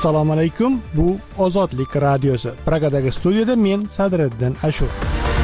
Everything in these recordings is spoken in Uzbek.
Assalomu alaykum. Bu Ozodlik radiosi. Pragadagi studiyada men Sadriddin Ashur.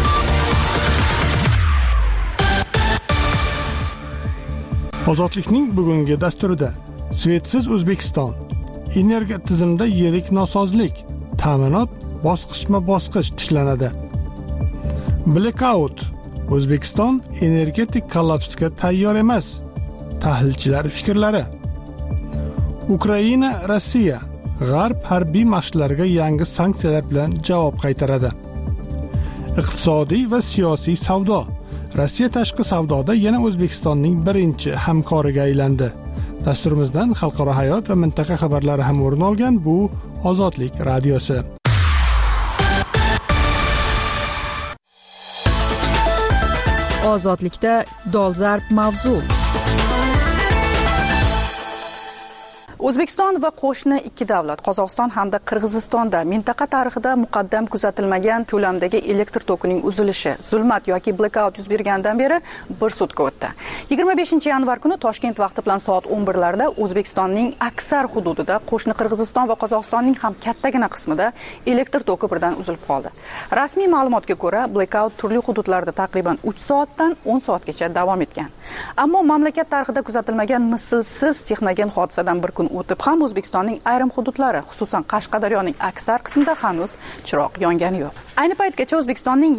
Ozodlikning bugungi dasturida Svetsiz O'zbekiston, energiya tizimida yirik nosozlik, ta'minot bosqichma-bosqich tiklanadi. Blackout, O'zbekiston energetik kollapsga tayyor emas. Tahlilchilar fikrlari. Ukraina, Rossiya G'arb harbiy mashqlariga yangi sanksiyalar bilan javob qaytaradi. Iqtisodiy va siyosiy savdo. Rossiya tashqi savdoda yana O'zbekistonning birinchi hamkoriga aylandi. Dasturimizdan xalqaro hayot va mintaqa xabarlari ham o'rin olgan bu Ozodlik radiosi. Ozodlikda dolzarb mavzu. O'zbekiston va qo'shni ikki davlat Qozog'iston hamda Qirg'izistonda mintaqa tarixida muqaddam kuzatilmagan ko'lamdagi elektr tokining uzilishi, zulmat yoki blackout yuz bergandan beri bir sutka o'tdi. 25-yanvar kuni Toshkent vaqti bilan soat 11larda O'zbekistonning aksar hududida, qo'shni Qirg'iziston va Qozog'istonning ham kattagina qismida elektr toki birdan uzilib qoldi. Rasmiy ma'lumotga ko'ra, blackout turli hududlarda taqriban 3 soatdan 10 soatgacha davom etgan. Ammo mamlakat tarixida kuzatilmagan mislsiz texnogen hodisadan bir kun o'tib ham O'zbekistonning ayrim hududlari, xususan Qashqadaryoning aksar qismida hanuz chiroq yongani yo'q. Ayni paytgacha O'zbekistonning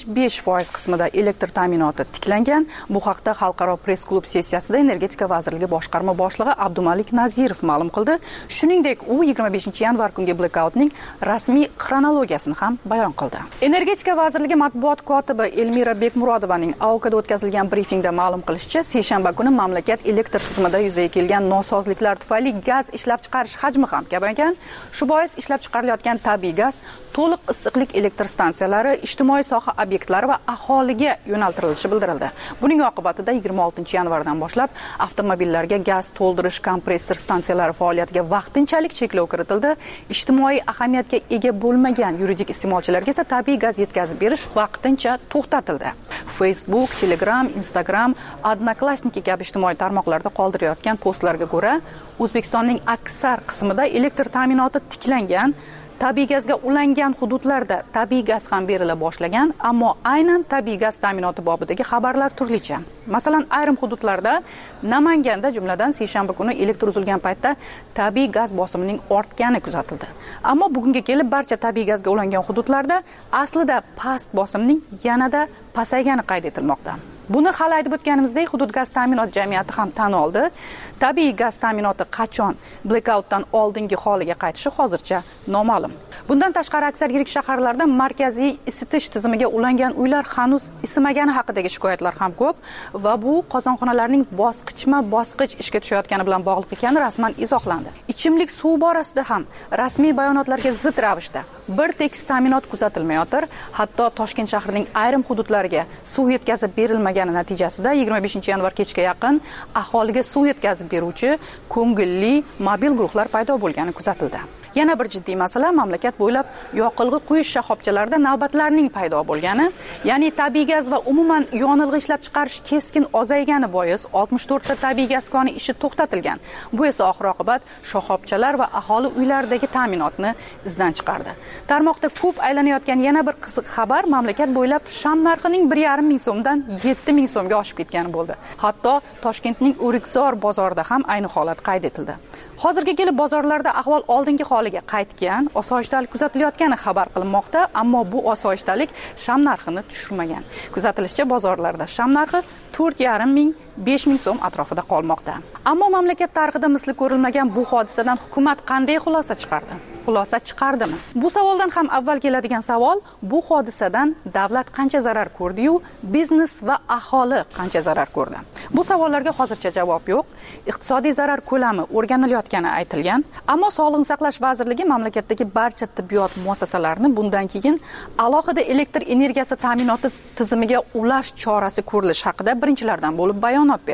75% qismida elektr ta'minoti tiklangan. Bu haqda Xalqaro press klub sessiyasida Energetika vazirligi boshqarma boshlig'i Abdumalik Nazirov ma'lum qildi. Shuningdek, u 25-yanvar kungi blackoutning rasmiy xronologiyasini ham bayon qildi. Energetika vazirligi matbuot kotibi Elmira Bekmurodovaning AOKda o'tkazilgan brifingda ma'lum qilishicha, seshanba kuni mamlakat elektr tizimida yuzaga kelgan nosozliklar tufayli gaz ishlab chiqarish hajmi ham kamaygan. Shu bois ishlab chiqarilayotgan tabiiy gaz to'liq issiqlik elektr stansiyalari, ijtimoiy soha obyektlari va aholiga yo'naltirilishi bildirildi. Buning oqibatida 26-yanvardan boshlab avtomobillarga gaz to'ldirish kompressor stansiyalari faoliyatiga vaqtinchalik cheklov kiritildi. Ijtimoiy ahamiyatga ega bo'lmagan yuridik iste'molchilarga esa tabiiy gaz yetkazib berish vaqtincha to'xtatildi. Facebook, Telegram, Instagram, Odnoklassniki kabi ijtimoiy tarmoqlarda qoldirayotgan postlarga ko'ra, O'zbekistonning aksar qismida elektr ta'minoti tiklangan. Tabiiy gazga ulangan hududlarda tabiiy gaz ham berila boshlagan, ammo aynan tabiiy gaz ta'minoti bobidagi xabarlar turlicha. Masalan, ayrim hududlarda, Namanganda jumladan seshanba kuni elektr uzilgan paytda tabiiy gaz bosimining ortgani kuzatildi. Ammo bugunga kelib barcha tabiiy gazga ulangan hududlarda aslida past bosimning yanada pasaygani qayd etilmoqda. Buni hali aytib o'tganimizdek, hudud gaz ta'minot jamiyati ham tan oldi. Tabiiy gaz ta'minoti qachon blackoutdan oldingi holiga qaytishi hozircha noma'lum. Bundan tashqari aksar yirik shaharlarda markaziy isitish tizimiga ulangan uylar hanuz isimagani haqidagi shikoyatlar ham ko'p va bu qozonxonalarning bosqichma-bosqich ishga tushayotgani bilan bog'liq ekani rasman izohlandi. Ichimlik suv borasida ham rasmiy bayonotlarga zid ravishda bir tekis ta'minot kuzatilmayotir. Hatto Toshkent shahrining ayrim hududlariga suv yetkazib berilmagani natijasida 25-yanvar kechga yaqin aholiga suv yetkazib beruvchi ko'ngilli mobil guruhlar paydo bo'lgani kuzatildi. Yana bir jiddiy masala mamlakat bo'ylab yoqilg'i quyish shoxobchalarida navbatlarning paydo bo'lgani, ya'ni tabiiy gaz va umuman yonilg'i ishlab chiqarish keskin ozaygani bois 64 ta tabiiy gaz koni ishi to'xtatilgan. Bu esa oxir-oqibat shoxobchalar va aholi uylaridagi ta'minotni izdan chiqardi. Tarmoqda ko'p aylanayotgan yana bir qiziq xabar mamlakat bo'ylab sham narxining 1,5 ming so'mdan 7 ming so'mga oshib ketgani bo'ldi. Hatto Toshkentning O'rikzor bozorida ham ayni holat qayd etildi. Hozirga kelib bozorlarda ahvol oldingi holiga qaytgan, osoyishtalik kuzatilayotgani xabar qilinmoqda, ammo bu osoyishtalik sham narxini tushirmagan. Kuzatilishicha, bozorlarda sham narxi 4,5 ming 5 ming so'm atrofida qolmoqda. Ammo mamlakat tarixida misli ko'rilmagan bu hodisadan hukumat qanday xulosa chiqardi? Xulosa chiqardimi? Bu savoldan ham avval keladigan savol, bu hodisadan davlat qancha zarar ko'rdi-yu, biznes va aholi qancha zarar ko'rdi? Bu savollarga hozircha javob yo'q. Iqtisodiy zarar ko'lami o'rganilayotgani aytilgan, ammo Sog'liqni saqlash vazirligi mamlakatdagi barcha tibbiyot muassasalarini bundan keyin alohida elektr energiyasi ta'minoti tizimiga ulash chorasi ko'rilishi haqida birinchilardan bo'lib bayonot berdi.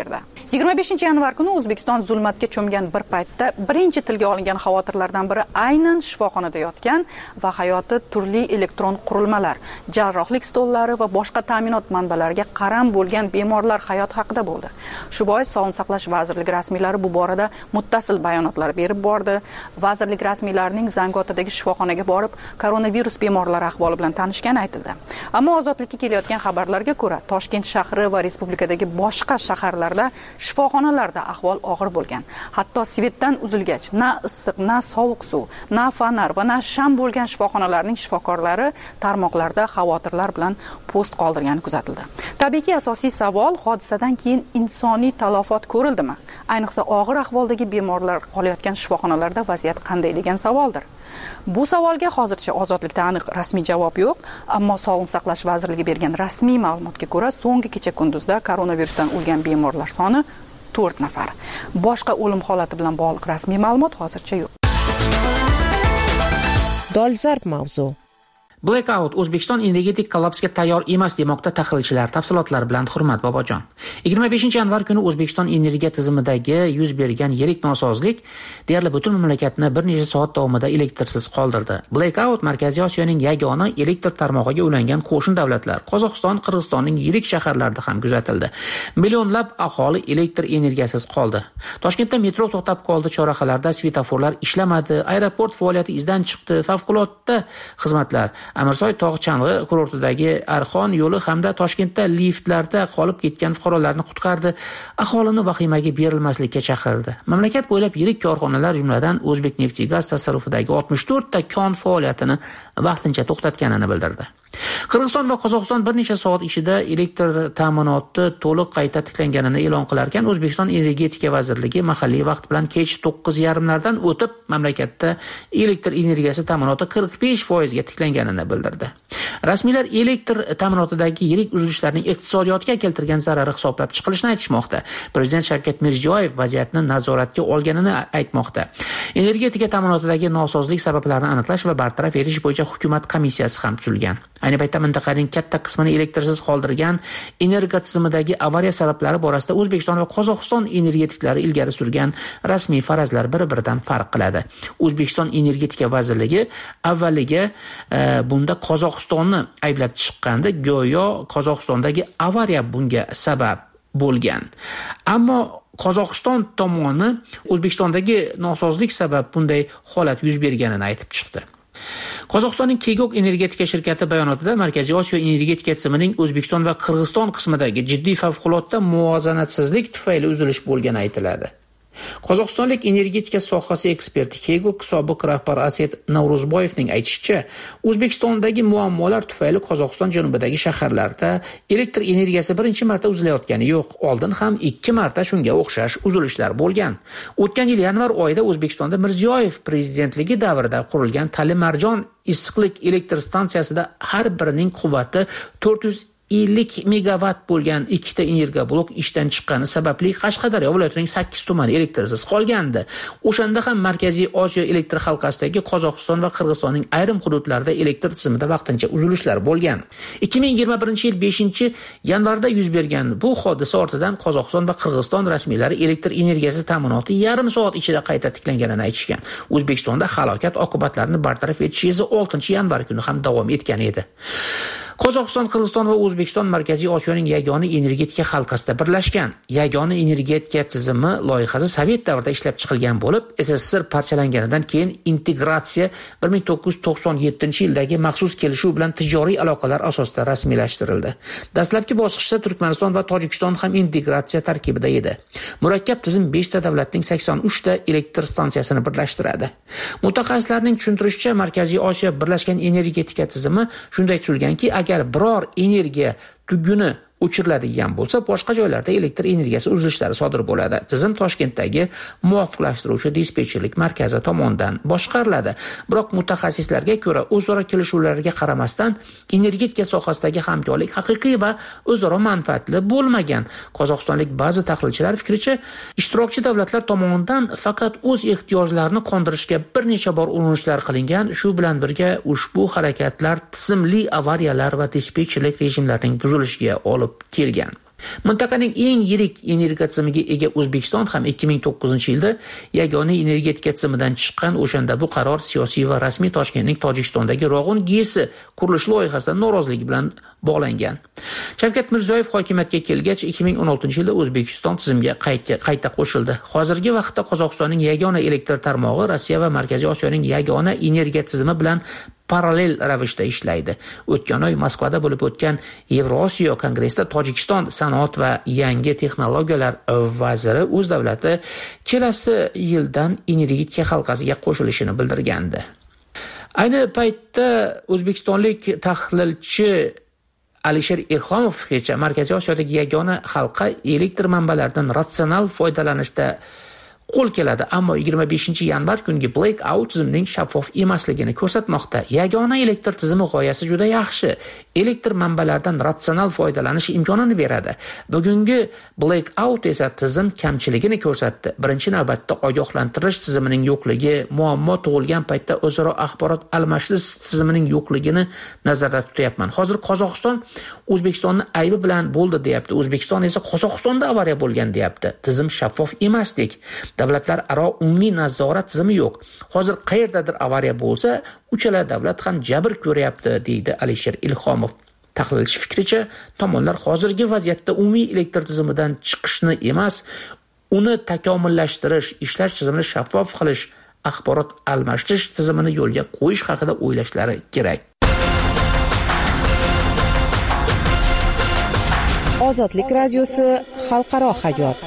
25-yanvar kuni O'zbekiston zulmatga cho'mgan bir paytda birinchi tilga olingan xavotirlardan biri aynan shifoxonada yotgan va hayoti turli elektron qurilmalar, jarrohlik stollari va boshqa ta'minot manbalariga qaram bo'lgan bemorlar hayoti haqida bo'ldi. Shu bois Sog'liqni saqlash vazirligi rasmiylari bu borada muttasil bayonotlar berib bordi. Vazirlik rasmiylarining Zangiotadagi shifoxonaga borib, koronavirus bemorlari ahvoli bilan tanishgani aytildi. Ammo ozodlikka kelayotgan xabarlarga ko'ra, Toshkent shahri va respublikadagi boshqa shaharlarda shifoxonalarda ahvol og'ir bo'lgan. Hatto svetdan uzilgach, na issiq, na sovuq suv, na fonar va na sham bo'lgan shifoxonalarning shifokorlari tarmoqlarda xavotirlar bilan post qoldirgani kuzatildi. Tabiiyki, asosiy savol hodisadan keyin insoniy talafot ko'rildimi? Ayniqsa og'ir ahvoldagi bemorlar qolayotgan shifoxonalarda vaziyat qanday degan savoldir. Bu savolga hozircha ozodlikda aniq rasmiy javob yo'q, ammo Sog'liqni saqlash vazirligi bergan rasmiy ma'lumotga ko'ra, so'nggi kecha-kunduzda koronavirusdan o'lgan bemorlar soni 4 nafar. Boshqa o'lim holati bilan bog'liq rasmiy ma'lumot hozircha yo'q. Dolzarb mavzu. Blackout O'zbekiston energetik kollapsga tayyor emas demoqda tahlilchilar. Tafsilotlar bilan Hurmat Bobojon. 25-yanvar kuni O'zbekiston energiya tizimidagi yuz bergan yirik nosozlik deyarli butun mamlakatni bir necha soat davomida elektrsiz qoldirdi. Blackout Markaziy Osiyoning yagona elektr tarmog'iga ulangan qo'shni davlatlar Qozog'iston, Qirg'izistonning yirik shaharlarida ham kuzatildi. Millionlab aholi elektr energiyasiz qoldi. Toshkentda metro to'xtab qoldi, chorrahalarda svetoforlar ishlamadi, aeroport faoliyati izdan chiqdi, favqulodda xizmatlar Amirsoy tog' chang'i kurortidagi Arxon yo'li hamda Toshkentda liftlarda qolib ketgan fuqarolarni qutqardi, aholini vahimaga berilmaslikka chaqirdi. Mamlakat bo'ylab yirik korxonalar, jumladan O'zbekneftgaz tasarrufidagi 64 ta kon faoliyatini vaqtincha to'xtatganini bildirdi. Qirg'iziston va Qozog'iston bir necha soat ichida elektr ta'minoti to'liq qayta tiklanganini e'lon qilarkan, O'zbekiston Energetika vazirligi mahalliy vaqt bilan kech 9:30 o'tib mamlakatda elektr energiyasi ta'minoti 45% ga tiklanganini bildirdi. Rasmiylar elektr ta'minotidagi yirik uzilishlarning iqtisodiyotga keltirgan zarari hisoblab chiqilishini aytishmoqda. Prezident Shavkat Mirziyoyev vaziyatni nazoratga olganini aytmoqda. Energetika ta'minotidagi nosozlik sabablarini aniqlash va bartaraf etish bo'yicha hukumat komissiyasi ham tuzilgan. Ayni paytda mintaqaning katta qismini elektrsiz qoldirgan energiya tizimidagi avariya sabablari borasida O'zbekiston va Qozog'iston energetiklari ilgari surgan rasmiy farazlar bir-biridan farq qiladi. O'zbekiston Energetika vazirligi avvaliga bunda Qozog'istonni ayblab chiqqandi, go'yo Qozog'istondagi avariya bunga sabab bo'lgan. Ammo Qozog'iston tomoni O'zbekistondagi nosozlik sabab bunday holat yuz berganini aytib chiqdi. Qozog'istonning Kegok energetika shirkati bayonotida Markaziy Osiyo energetika tizimining O'zbekiston va Qirg'iziston qismidagi jiddiy favqulodda muvozanatsizlik tufayli uzilish bo'lgani aytiladi. Qozog'istonlik energetika sohasi eksperti Kegok sobiq rahbar Aset Navruzboyevning aytishicha, O'zbekistondagi muammolar tufayli Qozog'iston janubidagi shaharlarda elektr energiyasi birinchi marta uzilayotgani yo'q. Oldin ham 2 marta shunga o'xshash uzilishlar bo'lgan. O'tgan yil yanvar oyida O'zbekistonda Mirziyoyev prezidentligi davrida qurilgan Talimarjon issiqlik elektr stansiyasida har birining quvvati 450 megawatt bo'lgan 2 ta energiya blok ishdan chiqqani sababli Qashqadaryo viloyatining 8 tumani elektrsiz qolgandi. O'shanda ham Markaziy Osiyo elektr halqasidagi Qozog'iston va Qirg'izistonning ayrim hududlarida elektr tizimida vaqtincha uzilishlar bo'lgan. 2021-yil 5-yanvarda yuz bergan bu hodisa ortidan Qozog'iston va Qirg'iziston rasmiylari elektr energiyasi ta'minoti yarim soat ichida qayta tiklanganini aytishgan. O'zbekistonda halokat oqibatlarini bartaraf etish esa 6-yanvar kuni ham davom etgan edi. Qozog'iston, Qirg'iziston va O'zbekiston Markaziy Osiyoning yagona energetika halqasida birlashgan. Yagona energetika tizimi loyihasi Sovet davrida ishlab chiqilgan bo'lib, SSSR parchalanganidan keyin integratsiya 1997-yildagi maxsus kelishuv bilan tijoriy aloqalar asosida rasmiylashtirildi. Dastlabki bosqichda Turkmaniston va Tojikiston ham integratsiya tarkibida edi. Murakkab tizim 5 ta davlatning 83 ta elektr stansiyasini birlashtiradi. Mutaxassislarning tushuntirishicha, Markaziy Osiyo birlashgan energetika tizimi shunday tuzilganki, agar biror energiya tuguni o'chiriladigan bo'lsa, boshqa joylarda elektr energiyasi uzilishlari sodir bo'ladi. Tizim Toshkentdagi muvofiqlashtiruvchi dispetcherlik markazi tomonidan boshqariladi. Biroq mutaxassislarga ko'ra, o'zaro kelishuvlarga qaramasdan energetika sohasidagi hamkorlik haqiqiy va o'zaro manfaatli bo'lmagan. Qozog'istonlik ba'zi tahlilchilar fikricha, ishtirokchi davlatlar tomonidan faqat o'z ehtiyojlarini qondirishga bir necha bor urinishlar qilingan. Shu bilan birga ushbu harakatlar tizimli avariyalar va dispetcherlik rejimlarining buzilishiga olib kelgan. Mintaqaning eng yirik energiya tizimiga ega O'zbekiston ham 2009-yilda yagona energetika tizimidan chiqqan. O'shanda bu qaror siyosiy va rasmiy Toshkentning Tojikistondagi Rog'un GESi qurilish loyihasidan noroziligi bilan bog'langan. Shavkat Mirziyoyev hokimiyatga kelgach 2016-yilda O'zbekiston tizimga qayta qo'shildi. Hozirgi vaqtda Qozog'istonning yagona elektr tarmog'i Rossiya va Markaziy Osiyoning yagona energiya tizimi bilan parallel ravishda ishlaydi. O'tgan oy Moskvada bo'lib o'tgan Yevrosiyo kongressida Tojikiston sanoat va yangi texnologiyalar vaziri o'z davlati kelasi yildan energetika halqasiga qo'shilishini bildirgandi. Ayni paytda o'zbekistonlik tahlilchi Alisher Ilhomovgacha Markaziy Osiyodagi yagona halqa elektr manbalaridan ratsional foydalanishda qo'l keladi, ammo 25-yanvar kungi blackout tizimning shaffof emasligini ko'rsatmoqda. Yagona elektr tizimi g'oyasi juda yaxshi. Elektr manbalaridan ratsional foydalanish imkonini beradi. Bugungi blackout esa tizim kamchiligini ko'rsatdi. Birinchi navbatda ogohlantirish tizimining yo'qligi, muammo tug'ilgan paytda o'zaro axborot almashish tizimining yo'qligini nazarda tutyapman. Hozir Qozog'iston O'zbekistonni aybi bilan bo'ldi deyapti. O'zbekiston esa Qozog'istonda avariya bo'lgan deyapti. Tizim shaffof emasdek. Davlatlararo umumiy nazorat tizimi yo'q. Hozir qayerdadir avariya bo'lsa, uchala davlat ham jabr ko'ryapti, deydi Alisher Ilhomov. Tahlilchi fikricha, tomonlar hozirgi vaziyatda umumiy elektr tizimidan chiqishni emas, uni takomillashtirish, ishlash tizimini shaffof qilish, axborot almashish tizimini yo'lga qo'yish haqida o'ylashlari kerak. Ozodlik radiosi xalqaro hayot.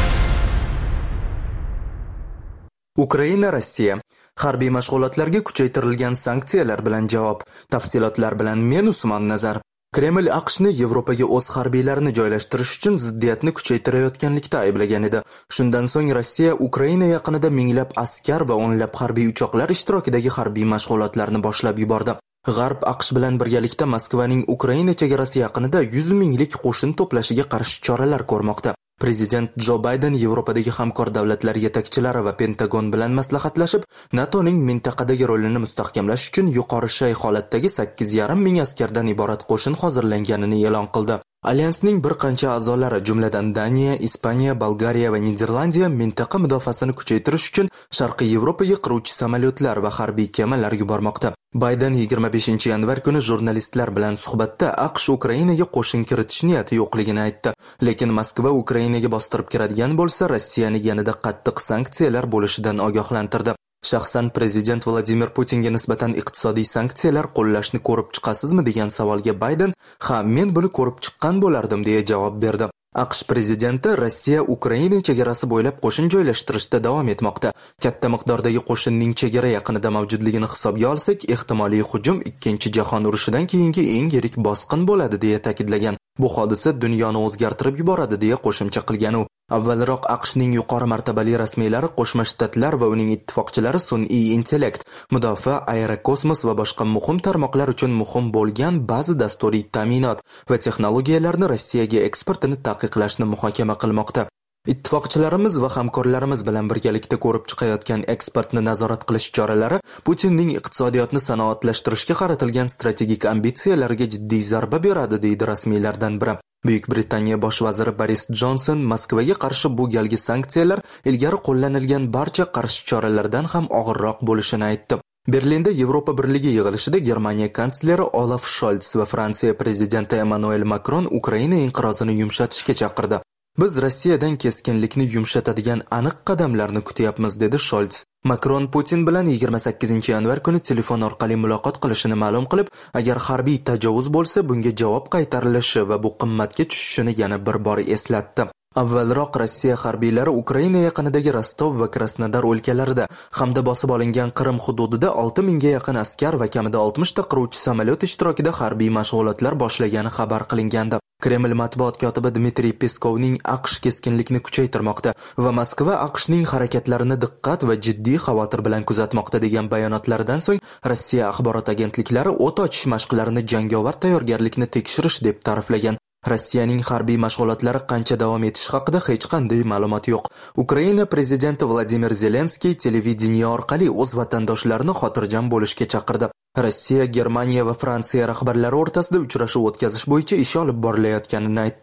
Ukraina Rossiya harbiy mashg'ulotlarga kuchaytirilgan sanksiyalar bilan javob. Tafsilotlar bilan men Usmon Nazar. Kreml AQShni Yevropaga o'z harbiylarini joylashtirish uchun ziddiyatni kuchaytirayotganlikda ayblagan edi. Shundan so'ng Rossiya Ukraina yaqinida minglab askar va o'nlab harbiy uchoqlar ishtirokidagi harbiy mashg'ulotlarni boshlab yubordi. G'arb AQSh bilan birgalikda Moskvaning Ukraina chegarasi yaqinida 100 minglik qo'shin to'plashiga qarshi choralar ko'rmoqda. Prezident Jo Bayden Yevropadagi hamkor davlatlar yetakchilari va Pentagon bilan maslahatlashib, NATOning mintaqadagi rolini mustahkamlash uchun yuqori shay holatdagi 8,5 ming askardan iborat qo'shin hozirlanganini e'lon qildi. Alyansning bir qancha a'zolari, jumladan Daniya, Ispaniya, Bolgariya va Niderlandiya mintaqa mudofaasini kuchaytirish uchun Sharqiy Yevropaga qiruvchi samolyotlar va harbiy kemalar yubormoqda. Bayden 25-yanvar kuni jurnalistlar bilan suhbatda AQSh Ukrainaga qo'shin kiritish niyati yo'qligini aytdi. Lekin Moskva Ukrainaga bostirib kiradigan bo'lsa, Rossiyani yanada qattiq sanksiyalar bo'lishidan ogohlantirdi. Shaxsan prezident Vladimir Putinga nisbatan iqtisodiy sanksiyalar qo'llashni ko'rib chiqasizmi degan savolga Bayden, "Ha, men buni ko'rib chiqqan bo'lardim" deya javob berdi. AQSh prezidenti Rossiya Ukraina chegarasi bo'ylab qo'shin joylashtirishda davom etmoqda. Katta miqdordagi qo'shinning chegara yaqinida mavjudligini hisobga olsak, ehtimoliy hujum Ikkinchi jahon urushidan keyingi eng yirik bosqin bo'ladi deya ta'kidlagan. Bu hodisa dunyoni o'zgartirib yuboradi deya qo'shimcha qilgan u. Avvalroq AQShning yuqori martabali rasmiylari Qo'shma Shtatlar va uning ittifoqchilari sun'iy intellekt, mudofaa, aerokosmos va boshqa muhim tarmoqlar uchun muhim bo'lgan ba'zi dasturiy ta'minot va texnologiyalarni Rossiyaga eksportini taqiqlashni muhokama qilmoqda. Ittifoqchilarimiz va hamkorlarimiz bilan birgalikda ko'rib chiqayotgan eksportni nazorat qilish choralari Putinning iqtisodiyotni sanoatlashtirishga qaratilgan strategik ambitsiyalariga jiddiy zarba beradi, deydi rasmiylardan biri. Buyuk Britaniya bosh vaziri Boris Jonson Moskvaga qarshi bu galgi sanksiyalar ilgari qo'llanilgan barcha qarshi choralardan ham og'irroq bo'lishini aytdi. Berlinda Yevropa Birligi yig'ilishida Germaniya kansleri Olaf Scholz va Fransiya prezidenti Emmanuel Macron Ukraina inqirozini yumshatishga chaqirdi. Biz Rossiyadan keskinlikni yumshatadigan aniq qadamlarni kutyapmiz, dedi Scholz. Macron Putin bilan 28-yanvar kuni telefon orqali muloqot qilishini ma'lum qilib, agar harbiy tajovuz bo'lsa, bunga javob qaytarilishi va bu qimmatga tushishini yana bir bor eslatdi. Avvalroq Rossiya harbiylari Ukraina yaqinidagi Rostov va Krasnodar o'lkalarida hamda bosib olingan Qrim hududida 6 mingga yaqin askar va kamida 60 ta qiruvchi samolyot ishtirokida harbiy mashg'ulotlar boshlagani xabar qilingandi. Kreml matbuot kotibi Dmitriy Peskovning AQSh keskinlikni kuchaytirmoqda va Moskva AQShning harakatlarini diqqat va jiddiy xavotir bilan kuzatmoqda degan bayonotlaridan so'ng Rossiya axborot agentliklari o't ochish mashqlarini jangovar tayyorgarlikni tekshirish deb ta'riflagan. Rossiyaning harbiy mashg'ulotlari qancha davom etishi haqida hech qanday ma'lumot yo'q. Ukraina prezidenti Vladimir Zelenskiy televideniye orqali o'z vatandoshlarini xotirjam bo'lishga chaqirdi. Rossiya, Germaniya va Fransiya rahbarlari o'rtasida uchrashuv o'tkazish bo'yicha ish olib borilayotganini aytdi.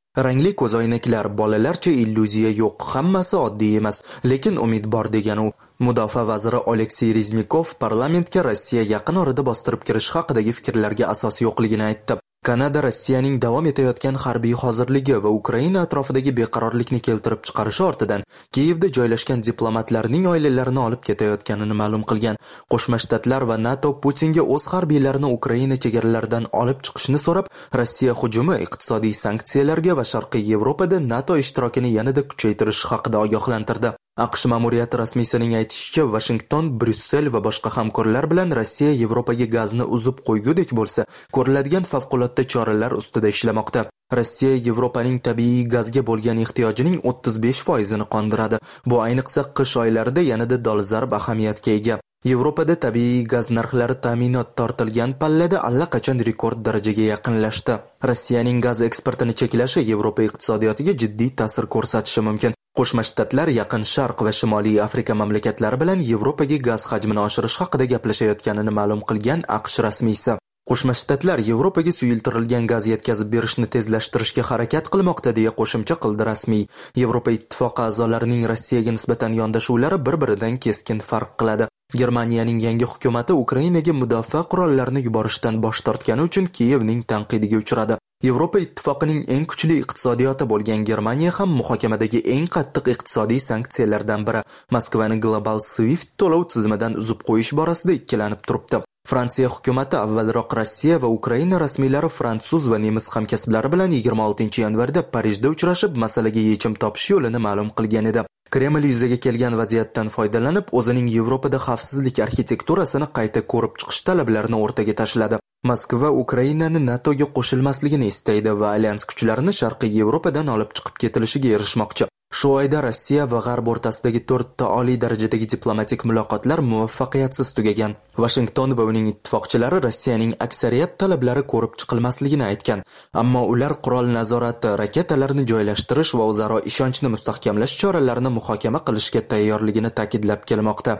Rangli ko'zoynaklar, bolalarcha illyuziya yo'q, hammasi oddiy emas, lekin umid bor degan u. Mudofaa vaziri Oleksiy Reznikov parlamentga Rossiya yaqin orada bostirib kirish haqidagi fikrlarga asos yo'qligini aytdi. Kanada Rossiyaning davom etayotgan harbiy hozirligi va Ukraina atrofidagi beqarorlikni keltirib chiqarishi ortidan Kiyevda joylashgan diplomatlarning oilalarini olib ketayotganini ma'lum qilgan. Qo'shma Shtatlar va NATO Putinga o'z harbiylarini Ukraina chegaralaridan olib chiqishni so'rab, Rossiya hujumi, iqtisodiy sanksiyalarga va Sharqiy Yevropada NATO ishtirokini yanada kuchaytirish haqida ogohlantirdi. AQSh ma'muriyati rasmiysining aytishicha, Washington, Bryussel va boshqa hamkorlar bilan Rossiya Yevropaga gazni uzib qo'ygudek bo'lsa, ko'riladigan favqulodda choralar ustida ishlamoqda. Rossiya Yevropaning tabiiy gazga bo'lgan ehtiyojining 35%ni qondiradi. Bu ayniqsa qish oylarida yanada dolzarb ahamiyatga ega. Yevropada tabiiy gaz narxlari ta'minot tortilgan pallada allaqachon rekord darajaga yaqinlashdi. Rossiyaning gaz eksportini cheklashi Yevropa iqtisodiyotiga jiddiy ta'sir ko'rsatishi mumkin. Qo'shma Shtatlar Yaqin Sharq va Shimoliy Afrika mamlakatlari bilan Yevropaga gaz hajmini oshirish haqida gaplashayotganini ma'lum qilgan AQSh rasmiysi. Qo'shma Shtatlar Yevropaga suyultirilgan gaz yetkazib berishni tezlashtirishga harakat qilmoqda deya qo'shimcha qildi rasmiy. Yevropa Ittifoqi a'zolarining Rossiyaga nisbatan yondashuvlari bir-biridan keskin farq qiladi. Germaniyaning yangi hukumati Ukrainaga mudofaa qurollarini yuborishdan bosh tortgani uchun Kiyevning tanqidiga uchradi. Yevropa Ittifoqining eng kuchli iqtisodiyoti bo'lgan Germaniya ham muhokamadagi eng qattiq iqtisodiy sanksiyalardan biri. Moskvani global SWIFT to'lov tizimidan uzib qo'yish borasida ikkilanib turibdi. Fransiya hukumati avvalroq Rossiya va Ukraina rasmiylari fransuz va nemis hamkasblari bilan 26-yanvarda Parijda uchrashib, masalaga yechim topish yo'lini ma'lum qilgan edi. Kreml yuzaga kelgan vaziyatdan foydalanib, o'zining Yevropada xavfsizlik arxitekturasini qayta ko'rib chiqish talablarini o'rtaga tashladi. Moskva Ukrainani NATOga qo'shilmasligini istaydi va alyans kuchlarini Sharqiy Yevropadan olib chiqib ketilishiga erishmoqchi. Shu oyda Rossiya va G'arb o'rtasidagi 4 ta oliy darajadagi diplomatik muloqotlar muvaffaqiyatsiz tugagan. Washington va uning ittifoqchilari Rossiyaning aksariyat talablari ko'rib chiqilmasligini aytgan, ammo ular qurol nazorati, raketalarni joylashtirish va o'zaro ishonchni mustahkamlash choralarini muhokama qilishga tayyorligini ta'kidlab kelmoqda.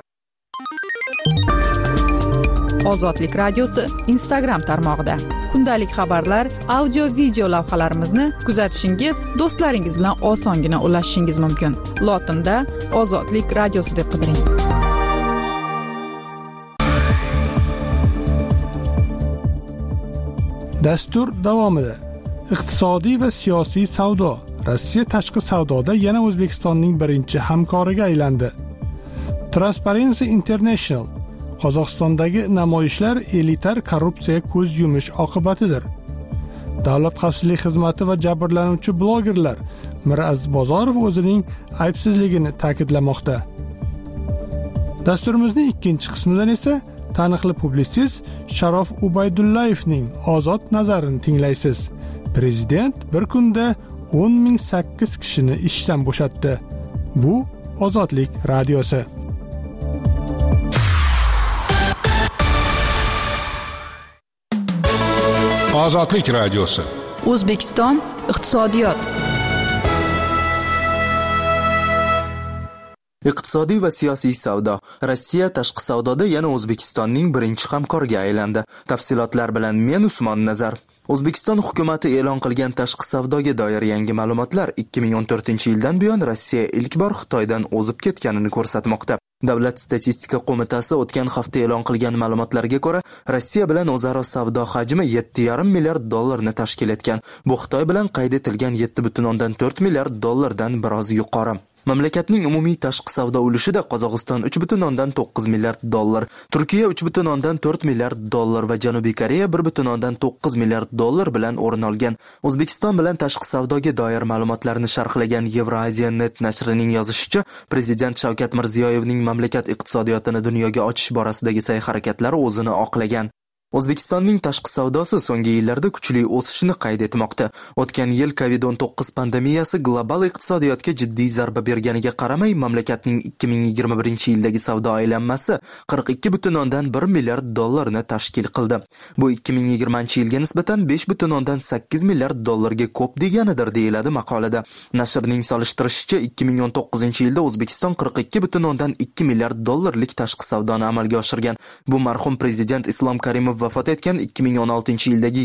Ozodlik radiosi Instagram tarmog'ida kundalik xabarlar, audio, video lavhalarimizni kuzatishingiz, do'stlaringiz bilan osongina ulashishingiz mumkin. Lotinda Ozodlik radiosi deb qidiring. Dastur davomida iqtisodiy va siyosiy savdo. Rossiya tashqi savdoda yana O'zbekistonning birinchi hamkoriga aylandi. Transparency International Qozog'istondagi namoyishlar elitar korrupsiyaga ko'z yumish oqibatidir. Davlat xavfsizlik xizmati va jabrlanuvchi blogerlar Miraz Bozorov o'zining aybsizligini ta'kidlamoqda. Dasturimizning ikkinchi qismidan esa taniqli publitsist Sharof Ubaydullayevning ozod nazarini tinglaysiz. Prezident bir kunda 10,008 kishini ishdan bo'shatdi. Bu Ozodlik radiosi. Ozodlik radiosi. O'zbekiston iqtisodiyot. Iqtisodiy va siyosiy savdo. Rossiya tashqi savdoda yana O'zbekistonning birinchi hamkoriga aylandi. Tafsilotlar bilan men Usmon Nazar. O'zbekiston hukumati e'lon qilgan tashqi savdoga doir yangi ma'lumotlar 2014-yildan buyon Rossiya ilk bor Xitoydan o'zib ketganini ko'rsatmoqda. Davlat statistika qo'mitasi o'tgan hafta e'lon qilgan ma'lumotlarga ko'ra, Rossiya bilan o'zaro savdo hajmi 7,5 milliard dollarni tashkil etgan. Bu Xitoy bilan qayd etilgan 7,4 milliard dollardan biroz yuqori. Mamlakatning umumiy tashqi savdo ulushida Qozog'iston 3,9 milliard dollar, Turkiya 3,4 milliard dollar va Janubiy Koreya 1,9 milliard dollar bilan o'rin olgan. O'zbekiston bilan tashqi savdoga doir ma'lumotlarni sharhlagan Eurasia.net nashrining yozishicha, Prezident Shavkat Mirziyoyevning mamlakat iqtisodiyotini dunyoga ochish borasidagi sa'y-harakatlari o'zini oqlagan. O'zbekistonning tashqi savdosi so'nggi yillarda kuchli o'sishni qayd etmoqda. O'tgan yil COVID-19 pandemiyasi global iqtisodiyotga jiddiy zarba berganiga qaramay, mamlakatning 2021-yildagi savdo aylanmasi 42,1 milliard dollarni tashkil qildi. Bu 2020-yilga nisbatan 5,8 milliard dollarga ko'p deganidir, deyiladi maqolada. Nashrning solishtirishicha, 2019-yilda O'zbekiston 42,2 milliard dollarlik tashqi savdoni amalga oshirgan. Bu marhum prezident Islom Karimov vafot etgan 2016-yildagi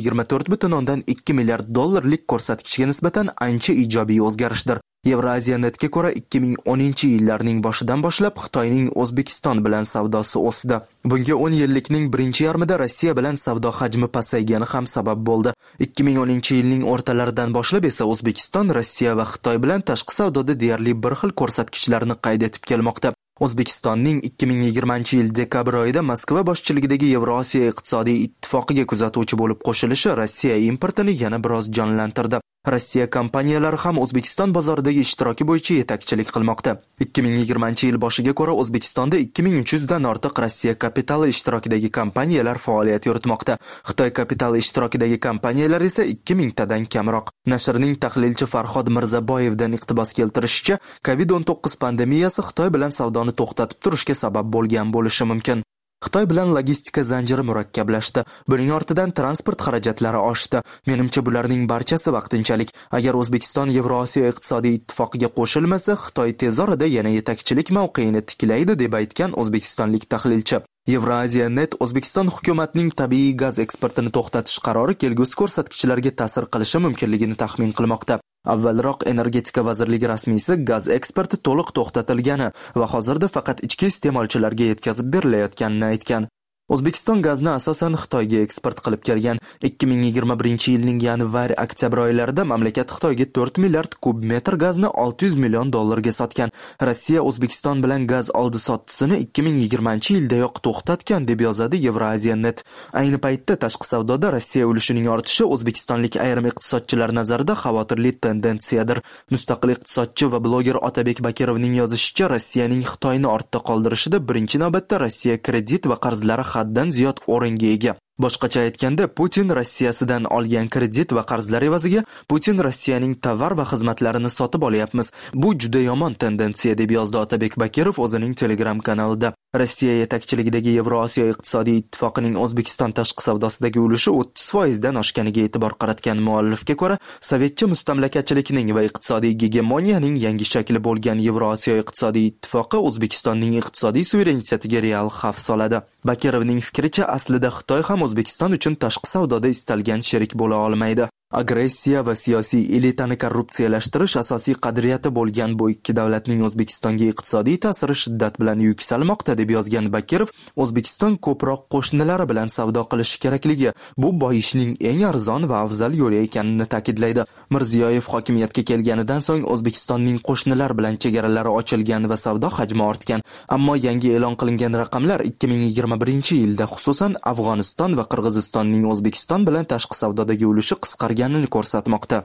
24,2 milliard dollarlik ko'rsatkichga nisbatan ancha ijobiy o'zgarishdir. Evrasiya.netga ko'ra 2010-yillarning boshidan boshlab Xitoyning O'zbekiston bilan savdosi o'sdi. Bunga 10 yillikning birinchi yarmida Rossiya bilan savdo hajmi pasaygani ham sabab bo'ldi. 2010-yilning o'rtalaridan boshlab esa O'zbekiston Rossiya va Xitoy bilan tashqi savdoda deyarli bir xil ko'rsatkichlarni qayd etib kelmoqda. O'zbekistonning 2020-yil dekabr oyida Moskva boshchiligidagi Yevrosiyo iqtisodiy ittifoqiga kuzatuvchi bo'lib qo'shilishi Rossiya importini yana biroz jonlantirdi. Rossiya kompaniyalari ham O'zbekiston bozoridagi ishtiroki bo'yicha yetakchilik qilmoqda. 2020-yil boshiga ko'ra O'zbekistonda 2300 dan ortiq Rossiya kapitali ishtirokidagi kompaniyalar faoliyat yuritmoqda. Xitoy kapitali ishtirokidagi kompaniyalar esa 2000 tadan kamroq. Nashrning tahlilchi Farhod Mirzaboyevdan iqtibos keltirishicha, COVID-19 pandemiyasi Xitoy bilan savdoni to'xtatib turishga sabab bo'lgan bo'lishi mumkin. Xitoy bilan logistika zanjiri murakkablashdi. Buning ortidan transport xarajatlari oshdi. Menimcha bularning barchasi vaqtinchalik. Agar O'zbekiston Yevrosiyo iqtisodiy ittifoqiga qo'shilmasa, Xitoy tez orada yana yetakchilik mavqeini tiklaydi, deb aytgan o'zbekistonlik tahlilchi. Evrasiya.net O'zbekiston hukumatining tabiiy gaz eksportini to'xtatish qarori kelgusi ko'rsatkichlarga ta'sir qilishi mumkinligini taxmin qilmoqda. Avvalroq Energetika vazirligi rasmiysi gaz eksporti to'liq to'xtatilgani va hozirda faqat ichki iste'molchilarga yetkazib berilayotganini aytgan. O'zbekiston gazni asosan Xitoyga eksport qilib kelgan. 2021-yilning yanvar-oktyabr oylarida mamlakat Xitoyga 4 milliard kub metr gazni 600 million dollarga sotgan. Rossiya O'zbekiston bilan gaz oldi-sottisini 2020-yildayoq to'xtatgan, deb yozadi Evrasiya.net. Ayni paytda tashqi savdoda Rossiya ulushining ortishi O'zbekistonlik ayrim iqtisodchilar nazarida xavotirli tendensiyadir. Mustaqil iqtisodchi va bloger Otabek Bakirovning yozishicha, Rossiyaning Xitoyni ortda qoldirishida birinchi navbatda Rossiya kredit va qarzlari haddan ziyod o'ringa ega. Boshqacha aytganda, Putin Rossiyasidan olgan kredit va qarzlar evaziga Putin Rossiyaning tovar va xizmatlarini sotib olyapmiz. Bu juda yomon tendensiya, deb yozdi Otabek Bakirov o'zining Telegram kanalida. Rossiya yetakchiligidagi Yevrosiyo iqtisodiy ittifoqining O'zbekiston tashqi savdosidagi ulushi 30% dan oshganiga e'tibor qaratgan muallifga ko'ra, sovetcha mustamlakachilikning va iqtisodiy gegemoniyaning yangi shakli bo'lgan Yevrosiyo iqtisodiy ittifoqi O'zbekistonning iqtisodiy suverenitetiga real xavf soladi. Bakirovning fikricha, aslida Xitoy ham O'zbekiston uchun tashqi savdoda istalgan sherik bo'la olmaydi. Agressiya va siyosiy elitani korrupsiyalashtirish asosiy qadriyati bo'lgan bu ikki davlatning O'zbekistonga iqtisodiy ta'siri shiddat bilan yuksalmoqda, deb yozgan Bakirov, O'zbekiston ko'proq qo'shnilari bilan savdo qilishi kerakligi, bu boyishning eng arzon va afzal yo'li ekanini ta'kidlaydi. Mirziyoyev hokimiyatga kelganidan so'ng O'zbekistonning qo'shnilar bilan chegaralari ochilgan va savdo hajmi ortgan. Ammo yangi e'lon qilingan raqamlar 2021-yilda xususan Afg'oniston va Qirg'izistonning O'zbekiston bilan tashqi savdodagi ulushi qisqarganini ko'rsatmoqda.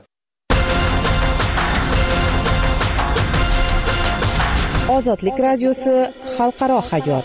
Ozodlik radiosi xalqaro hayot.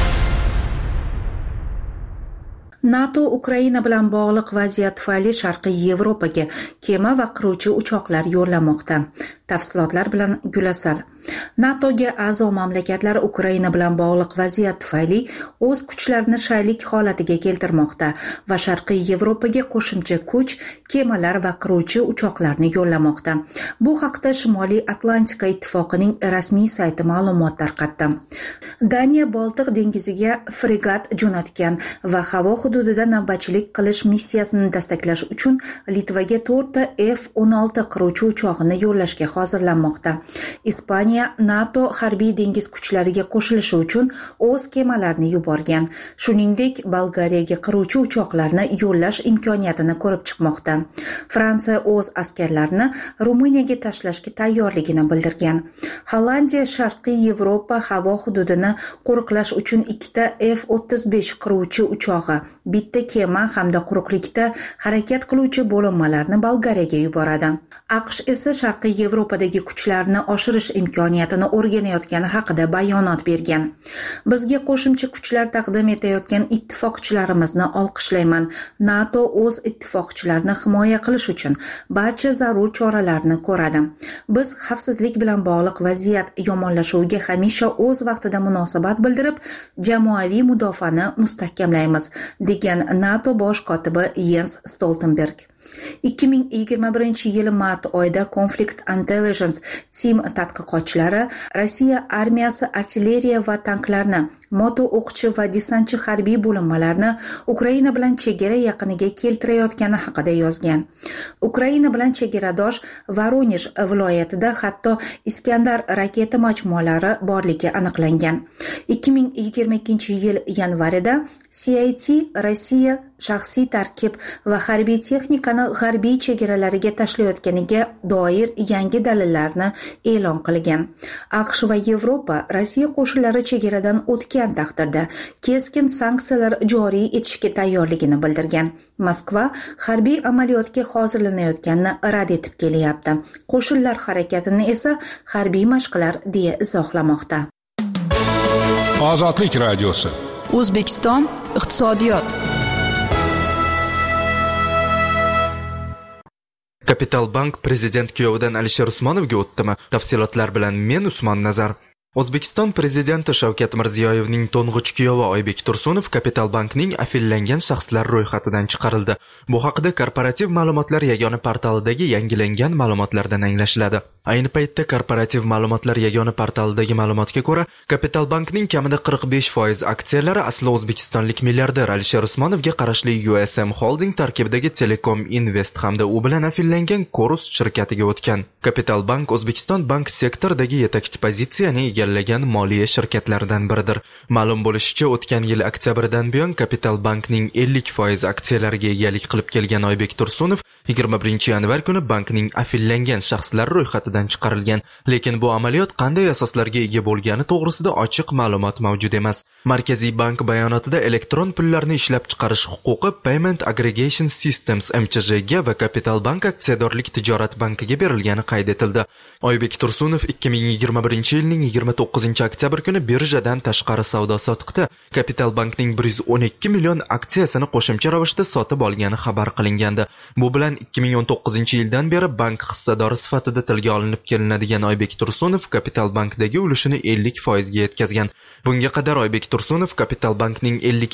NATO Ukraina bilan bog'liq vaziyat tufayli Sharqiy Yevropaga kema va qiruvchi uchoqlar yo'llamoqda. Tafsilotlar bilan Gulasal. NATOga a'zo mamlakatlar Ukraina bilan bog'liq vaziyat tufayli o'z kuchlarini shaylik holatiga keltirmoqda va Sharqiy Yevropaga qo'shimcha kuch, kemalar va qiruvchi uchoqlarni yo'llamoqda. Bu haqda Shimoliy Atlantika ittifoqining rasmiy sayti ma'lumot tarqatdi. Daniya Boltiq dengiziga fregat jo'natgan va havo hududida navbatchilik qilish missiyasini dastaklash uchun Litvaga 4 ta F-16 qiruvchi uchog'ini yo'llashga hozirlanmoqda. Ispaniya NATO harbiy dengiz kuchlariga qo'shilishi uchun o'z kemalarini yuborgan. Shuningdek, Bolgariyaga qiruvchi uchoqlarni yo'llash imkoniyatini ko'rib chiqmoqda. Fransiya o'z askarlarini Ruminiyaga tashlashga tayyorligini bildirgan. Hollandiya Sharqiy Yevropa havo hududini qo'riqlash uchun 2 ta F-35 qiruvchi uchog'i, bitta kema hamda quruqlikda harakat qiluvchi bo'linmalarni Bolgariyaga yuboradi. AQSh esa Sharqiy Yevropadagi kuchlarni oshirish imkoniyatini o'rganayotgani haqida bayonot bergan. Bizga qo'shimcha kuchlar taqdim etayotgan ittifoqchilarimizni olqishlayman. NATO o'z ittifoqchilarini himoya qilish uchun barcha zarur choralarni ko'radi. Biz xavfsizlik bilan bog'liq vaziyat yomonlashuviga hamisha o'z vaqtida munosabat bildirib, jamoaviy mudofaani mustahkamlaymiz, degan NATO bosh kotibi Jens Stoltenberg. 2021 yil mart oyida Conflict Intelligence Team tadqiqotchilari Rossiya armiyasi artilleriya va tanklarni moto o'qchi va desantchi harbiy bo'linmalarni Ukraina bilan chegara yaqiniga keltirayotgani haqida yozgan. Ukraina bilan chegaradosh Voronej viloyatida hatto Iskandar raketa majmualari borligi aniqlangan. 2022-yil yanvarida CIT Rossiya shaxsiy tarkib va harbiy texnikani g'arbiy chegaralariga tashlayotganiga doir yangi dalillarni e'lon qilgan. AQSh va Yevropa Rossiya qo'shinlari chegaradan o'tgan taqdirda keskin sanksiyalar joriy etishga tayyorligini bildirgan. Moskva harbiy amaliyotga hozirlanayotganini rad etib kelyapti. Qo'shinlar harakatini esa harbiy mashqlar deya izohlamoqda. Ozodlik radiosi. O'zbekiston iqtisodiyot. Kapital Bank prezident kuyovidan Alisher Usmonovga o'tdimi? Tafsilotlar bilan men Usmon Nazar. O'zbekiston prezidenti Shavkat Mirziyoyevning to'ng'ich kuyovi Oybek Tursunov Kapital Bankning afillangan shaxslar ro'yxatidan chiqarildi. Bu haqida Korporativ ma'lumotlar yagona portalidagi yangilangan ma'lumotlardan anglashiladi. Ayni paytda Korporativ ma'lumotlar yagona portalidagi ma'lumotga ko'ra, Kapital Bankning kamida 45% aksiyalari asli o'zbekistonlik milliarder Alisher Usmonovga qarashli USM Holding tarkibidagi Telekom Invest hamda u bilan afillangan Chorus shirkatiga o'tgan. Kapital Bank O'zbekiston bank sektoridagi yetakchi pozitsiyani egallagan moliya shirkatlaridan biridir. Ma'lum bo'lishicha, o'tgan yil oktyabrdan buyon Kapital Bankning 50% aksiyalariga egalik qilib kelgan Oybek Tursunov 21-yanvar kuni bankning afillangan shaxslar ro'yxatidan chiqarilgan, lekin bu amaliyot qanday asoslarga ega bo'lgani to'g'risida ochiq ma'lumot mavjud emas. Markaziy bank bayonotida elektron pullarni ishlab chiqarish huquqi Payment Aggregation Systems MCJga va Kapital Bank aksiyadorlik tijorat bankiga berilgani qayd etildi. Oybek Tursunov 2021-yilning 29-oktyabr kuni birjadan tashqari savdo-sotiqda Kapital Bankning 112 million aksiyasini qo'shimcha ravishda sotib olgani xabar qilingandi. Bu bilan 2019-yildan beri bank hissadori sifatida tilga olinib kelinadigan Oybek Tursunov Kapital Bankdagi ulushini 50% ga yetkazgan. Bunga qadar Oybek Tursunov Kapital Bankning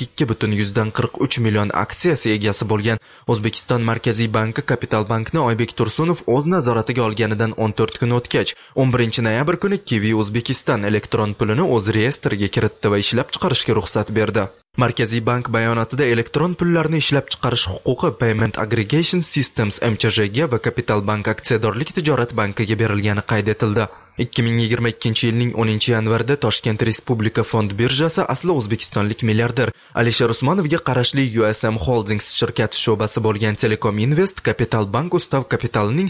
52,43 million aksiyasi egasi bo'lgan. O'zbekiston Markaziy banki Kapital Bankni Oybek Tursunov o'z nazoratiga olganidan 14 kun o'tgach, 11-noyabr kuni Kiwi O'zbekiston elektron pulini o'z reyestriga kiritdi va ishlab chiqarishga ruxsat berdi. Markaziy bank bayonotida elektron pullarni ishlab chiqarish huquqi Payment Aggregation Systems MCJga va Kapital Bank aksiyadorlik tijorat bankiga berilgani qayd etildi. 2022-yilning 10-yanvarida Toshkent Respublika fond birjasi asli o'zbekistonlik milliarder Alisher Usmonovga qarashli USM Holdings shirkati sho'basi bo'lgan Telekom Invest Kapital Bank ustav kapitalining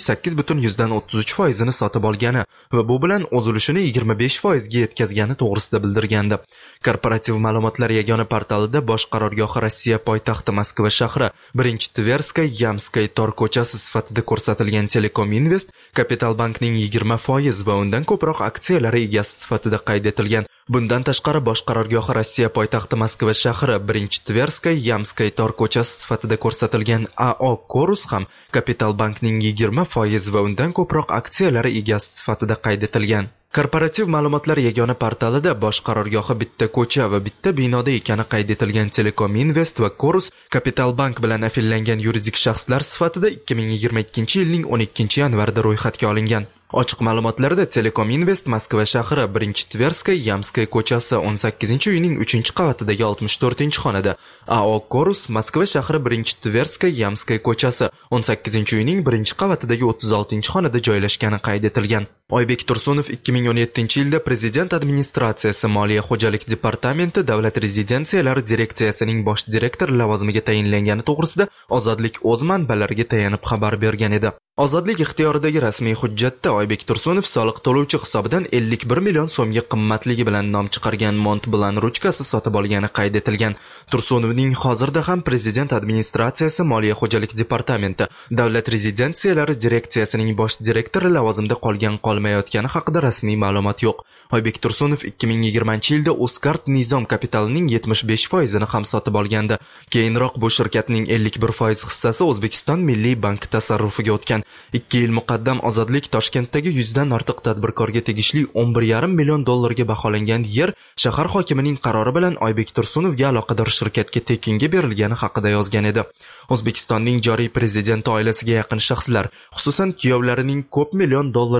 8,33% ni sotib olgani va bu bilan o'z ulushini 25% ga yetkazgani to'g'risida bildirgandi. Korporativ ma'lumotlar yagona portalida bosh qarorgohi Rossiya poytaxti Moskva shahri 1-Tverskaya Yamskaya tor ko'chasi sifatida ko'rsatilgan Telekom Invest Kapital Bankning 20% va undan ko'proq aksiyalari egasi sifatida qayd etilgan. Bundan tashqari bosh qarorgohi Rossiya poytaxti Moskva shahri 1-Tverskaya Yamskaya tor ko'chasi sifatida ko'rsatilgan AO Chorus ham Kapital Bankning 20% va undan ko'proq aksiyalari egasi sifatida qayd etilgan. Korporativ ma'lumotlar yagona portalida bosh qarorgohi bitta ko'cha va bitta binoda ekani qayd etilgan Telekom Invest va Chorus Kapital Bank bilan afillangan yuridik shaxslar sifatida 2022-yilning 12-yanvarida ro'yxatga olingan. Ochiq ma'lumotlarda Telekom Invest Moskva shahri 1-Tverskaya Yamskaya ko'chasi 18-uyning 3-qavatidagi 64-xonada, AO Chorus Moskva shahri 1-Tverskaya Yamskaya ko'chasi 18-uyning 1-qavatidagi 36-xonada joylashgani qayd etilgan. Oybek Tursunov 2017-yilda Prezident administratsiyasi Moliya xo'jalik departamenti davlat rezidensiyalari direksiyasining bosh direktori lavozimiga tayinlangani to'g'risida Ozodlik o'z manbalariga tayanib xabar bergan edi. Ozodlik ixtiyoridagi rasmiy hujjatda Oybek Tursunov soliq to'lovchi hisobidan 51 million so'mga qimmatligi bilan nom chiqargan Mont Blanc ruchkasi sotib olgani qayd etilgan. Tursunovning hozirda ham Prezident administratsiyasi Moliya xo'jalik departamenti davlat rezidensiyalari direksiyasining bosh direktori lavozimida qolmayotgani haqida rasmiy ma'lumot yo'q. Oybek Tursunov 2020-yilda Uzcard Nizom kapitalining 75% ni ham sotib olgandi. Keyinroq bu shirkatning 51% hissasi O'zbekiston Milliy banki tasarrufiga o'tgan. 2 yil muqaddam Ozodlik Toshkentdagi 100 dan ortiq tadbirkorga tegishli 11,5 million dollarga baholangan yer shahar hokimining qarori bilan Oybek Tursunovga aloqador shirkatga tekinga berilgani haqida yozgan edi. O'zbekistonning joriy prezidenti oilasiga yaqin shaxslar, xususan kuyovlarining ko'p million dollarlik biznes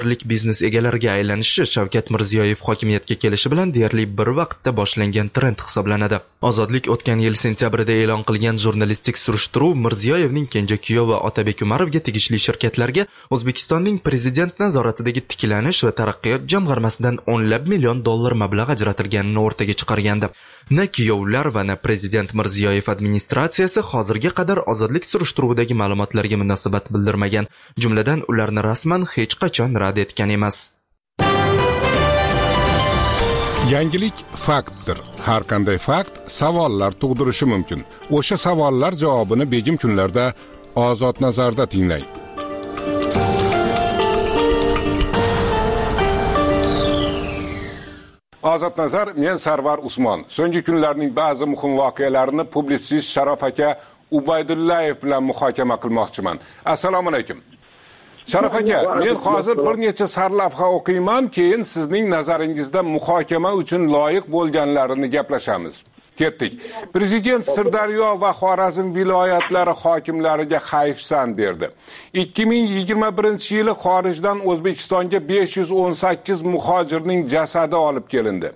biznes egalariga aylanishi Shavkat Mirziyoyev hokimiyatga kelishi bilan deyarli bir vaqtda boshlangan trend hisoblanadi. Ozodlik o'tgan yil sentyabrida e'lon qilgan jurnalistik surishtiruv Mirziyoyevning kenja kuyovi Otabek Umarovga tegishli shirkatlarga O'zbekistonning prezident nazoratidagi tiklanish va taraqqiyot jamg'armasidan o'nlab million dollar mablag' ajratilganini o'rtaga chiqargandi. Na kuyovlar va na prezident Mirziyoyev administratsiyasi hozirga qadar ozodlik surishtiruvidagi ma'lumotlarga munosabat bildirmagan, jumladan ularni rasman hech qachon rad etgan emas. Yangilik faktdir. Har qanday fakt savollar tug'dirishi mumkin. O'sha savollar javobini begim kunlarda Ozod nazarda tinglang. Ozod nazar, men Sarvar Usmon. So'nggi kunlarning ba'zi muhim voqealarini publitsist Sharof aka Ubaydullayev bilan muhokama qilmoqchiman. Assalomu alaykum. Sharof aka, men hozir bir necha sarlavha o'qiyman, keyin sizning nazaringizda muhokama uchun loyiq bo'lganlarini gaplashamiz. Ketdik. Prezident Sirdaryo va Xorazm viloyatlari hokimlariga hayfsan berdi. 2021-yili xorijdan O'zbekistonga 518 muhojirning jasadi olib kelindi.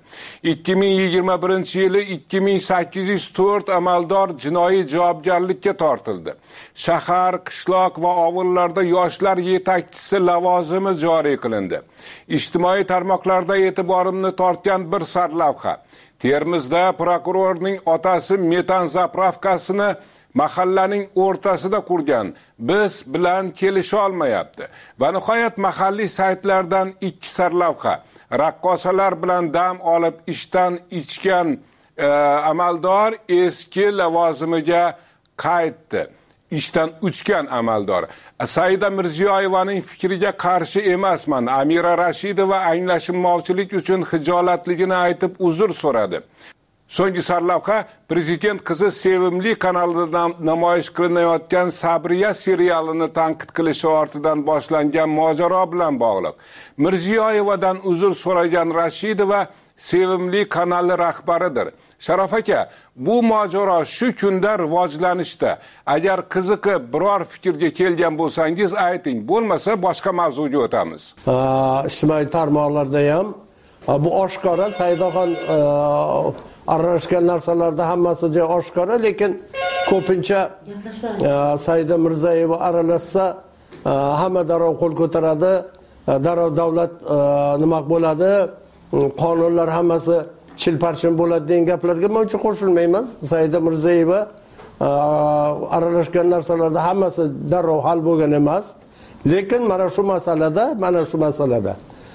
2021-yili 2804 amaldor jinoiy javobgarlikka tortildi. Shahar, qishloq va ovullarda yoshlar yetakchisi lavozimi joriy qilindi. Ijtimoiy tarmoqlarda e'tiborimni tortgan bir sarlavha. Termizda prokurorning otasi metan zapravkasini mahallaning o'rtasida qurgan. Biz bilan kelisha olmayapti. Va nihoyat mahalliy saytlardan ikki sarlavha. Raqqosalar bilan dam olib ishdan ichgan amaldor eski lavozimiga qaytdi. Ishdan uchgan amaldor. Saida Mirziyoyevaning fikriga qarshi emasman. Amira Rashidova anglashilmovchilik uchun hijolatligini aytib uzr so'radi. So'nggi sarlavha prezident qizi Sevimli kanalida namoyish qilinayotgan Sabriya serialini tanqid qilishi ortidan boshlangan mojaro bilan bog'liq. Mirziyoyevadan uzr so'ragan Rashidova Sevimli kanali rahbaridir. Sharof aka, bu mojaro shu kunda rivojlanishda. Agar qiziqib biror fikrga kelgan bo'lsangiz ayting, bo'lmasa boshqa mavzuga o'tamiz. Ijtimoiy tarmoqlarda ham bu oshkora, Saidaxon aralashgan narsalarda hammasi joy oshkora, lekin ko'pincha Saida Mirziyoyeva aralashsa hamma darrov qo'l ko'taradi, darrov davlat nima bo'ladi, qonunlar hammasi chilparchin bo'ladi degan gaplarga men uncha qo'shilmayman. Saida Mirziyoyeva aralashgan narsalarda hammasi darrov hal bo'lgan emas, lekin mana shu masalada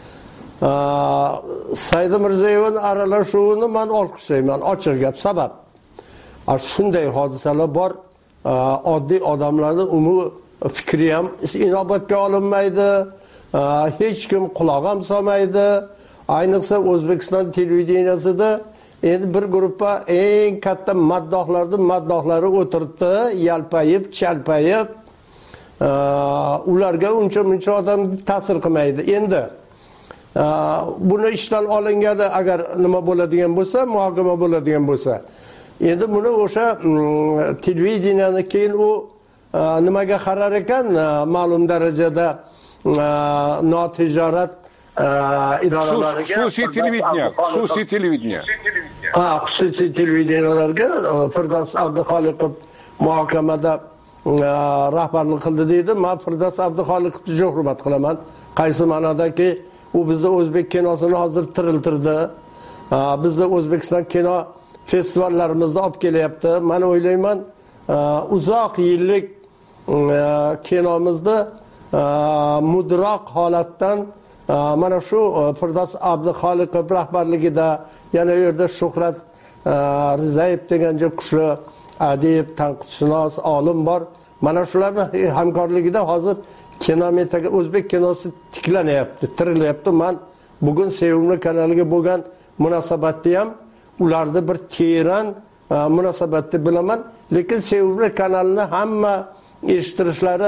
Saida Mirziyoyevaning aralashuvini men olqishlayman, ochiq gap. Sabab shunday hodisalar bor, oddiy odamlarning umumiy fikri ham inobatga olinmaydi, hech kim quloq ham solmaydi. Ayniqsa O'zbekiston televideniyasida endi bir guruhga eng katta maddohlari o'tiribdi, yalpayib, chalpayib. Ularga uncha odam ta'sir qilmaydi. Endi buni ishdan olingani agar nima bo'ladigan bo'lsa, muhokama bo'ladigan bo'lsa, endi buni o'sha televideniyani keyin u nimaga qarar ekan, ma'lum darajada notijorat xususiy televideniya. Xususiy televideniyalarga Firdavs Abduxoliqov muhokamada rahbarlik qildi deydi. Men Firdavs Abduxoliqovni juda hurmat qilaman. Qaysi ma'nodaki u bizning o'zbek kinosini hozir tiriltirdi. Bizning O'zbekiston kino festivallarimizda olib kelyapti. Men o'ylayman, uzoq yillik kinomizda mudroq holatdan mana shu Firdavs Abduxoliqov rahbarligida, yana u yerda Shuhrat Rizayev degan kuchli adib, tanqidshunos, olim bor. Mana shularning hamkorligida hozir kinometaga o'zbek kinosi tiklanyapti, tirilyapti. Men bugun Sevimli kanaliga bo'lgan munosabatni ham ularda bir teran munosabatni bilaman, lekin Sevimli kanalini hamma eshittirishlari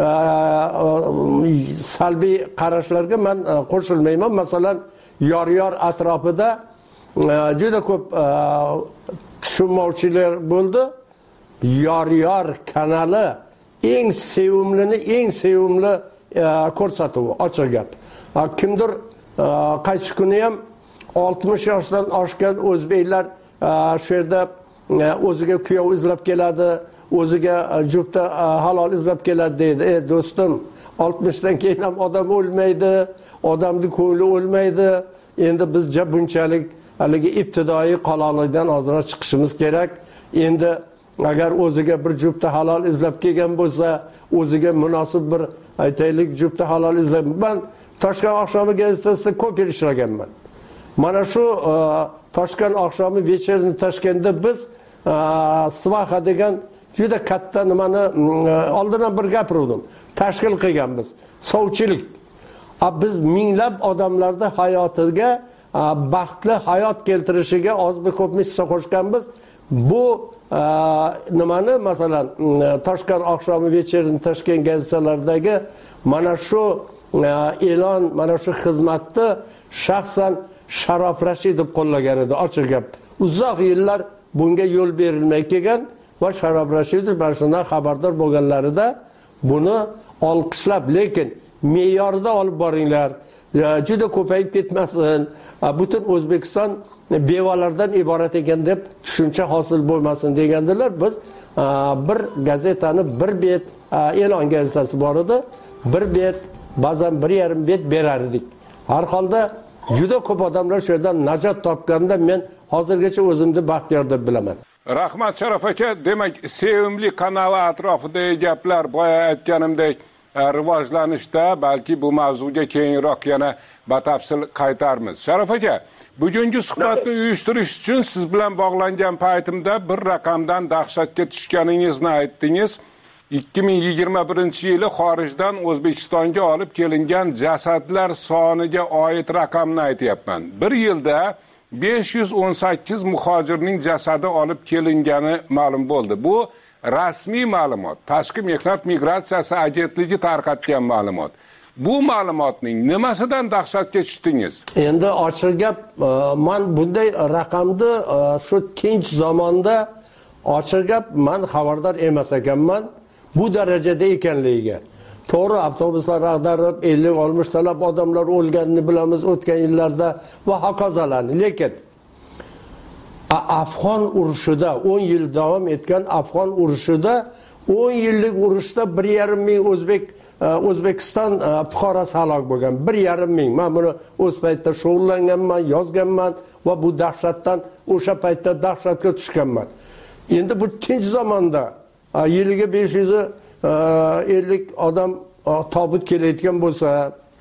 salbiy qarashlarga men qo'shilmayman. Masalan, yor atrofida juda ko'p tushunmovchilar bo'ldi. Yor kanali eng sevimli ko'rsatuvi, ochiq gap. kimdir qaysi kuni ham 60 yoshdan oshgan o'zbeklar shu yerda o'ziga kuyov izlab keladi, o'ziga juftda halol izlab keladi deydi. Do'stim, 60 dan keyin ham odam o'lmaydi, odamning ko'ngli o'lmaydi. Endi biz bunchalik haligi ibtidoiy qaloqlikdan ozroq chiqishimiz kerak. Endi agar o'ziga bir juftda halol izlab kelgan bo'lsa, o'ziga munosib bir aytaylik juftda halol izlab. Men Toshkent oqshomi gazetasida ko'p yil ishlaganman. Mana shu Toshkent oqshomi вечерni Toshkentda biz Svaxa degan juda katta nimani oldin ham bir gapirdim. Tashkil qilganmiz. Sovchilik. Biz minglab odamlarni hayotiga baxtli hayot keltirishiga ozmi ko'pmi hissa qo'shganmiz. Bu nimani masalan Toshkent oqshomi вечерni Toshkent gazetalaridagi mana shu e'lon, mana shu xizmatni shaxsan Sharof Rashidov qo'llagan edi, ochiq gap. Uzoq yillar bunga yo'l berilmay kelgan va Sharof Rashidov mana shundan xabardor bo'lganlarida buni olqishlab, lekin me'yorida olib boringlar. Juda ko'payib ketmasin. Butun O'zbekiston bevalardan iborat ekan deb tushuncha hosil bo'lmasin degandilar. Biz bir gazetani bir bet e'lon gazetasi bor edi. Bir bet, ba'zan 1,5 bet berar edik. Har holda juda ko'p odamlar shu yerdan najot topganda men hozirgacha o'zimni baxtiyor deb bilaman. Rahmat Sharof aka, demak Sevimli kanali atrofidagi gaplar boya aytganimdek rivojlanishda, balki bu mavzuga keyinroq yana batafsil qaytarmiz. Sharof aka, bugungi suhbatni uyushtirish uchun siz bilan bog'langan paytimda bir raqamdan dahshatga tushganingizni aytdingiz. 2021-yili xorijdan O'zbekistonga olib kelingan jasadlar soniga oid raqamni aytyapman. Bir yilda 518 muhojirning jasadi olib kelingani ma'lum bo'ldi. Bu rasmiy ma'lumot. Tashqi mehnat migratsiyasi agentligi tarqatgan ma'lumot. Bu ma'lumotning nimasidan dahshatga tushdingiz? Endi ochiq gap, men bunday raqamni shu tinch zamonda ochiq gap men xabardor emas ekanman. Bu darajada ekanligiga. To'g'ri, avtobuslar ag'darib 50-60 talab odamlar o'lganini bilamiz o'tgan yillarda va hokazolarni. Lekin Afg'on urushida 10 yil davom etgan Afg'on urushida 10 yillik urushda 1,5 ming O'zbekiston fuqarosi halok bo'lgan. 1,5 ming. Men buni o'z paytda shug'ullanganman, yozganman va bu dahshatdan o'sha paytda dahshatga tushganman. Endi bu tinch zamonda yiliga 550 odam tobut kelayotgan bo'lsa,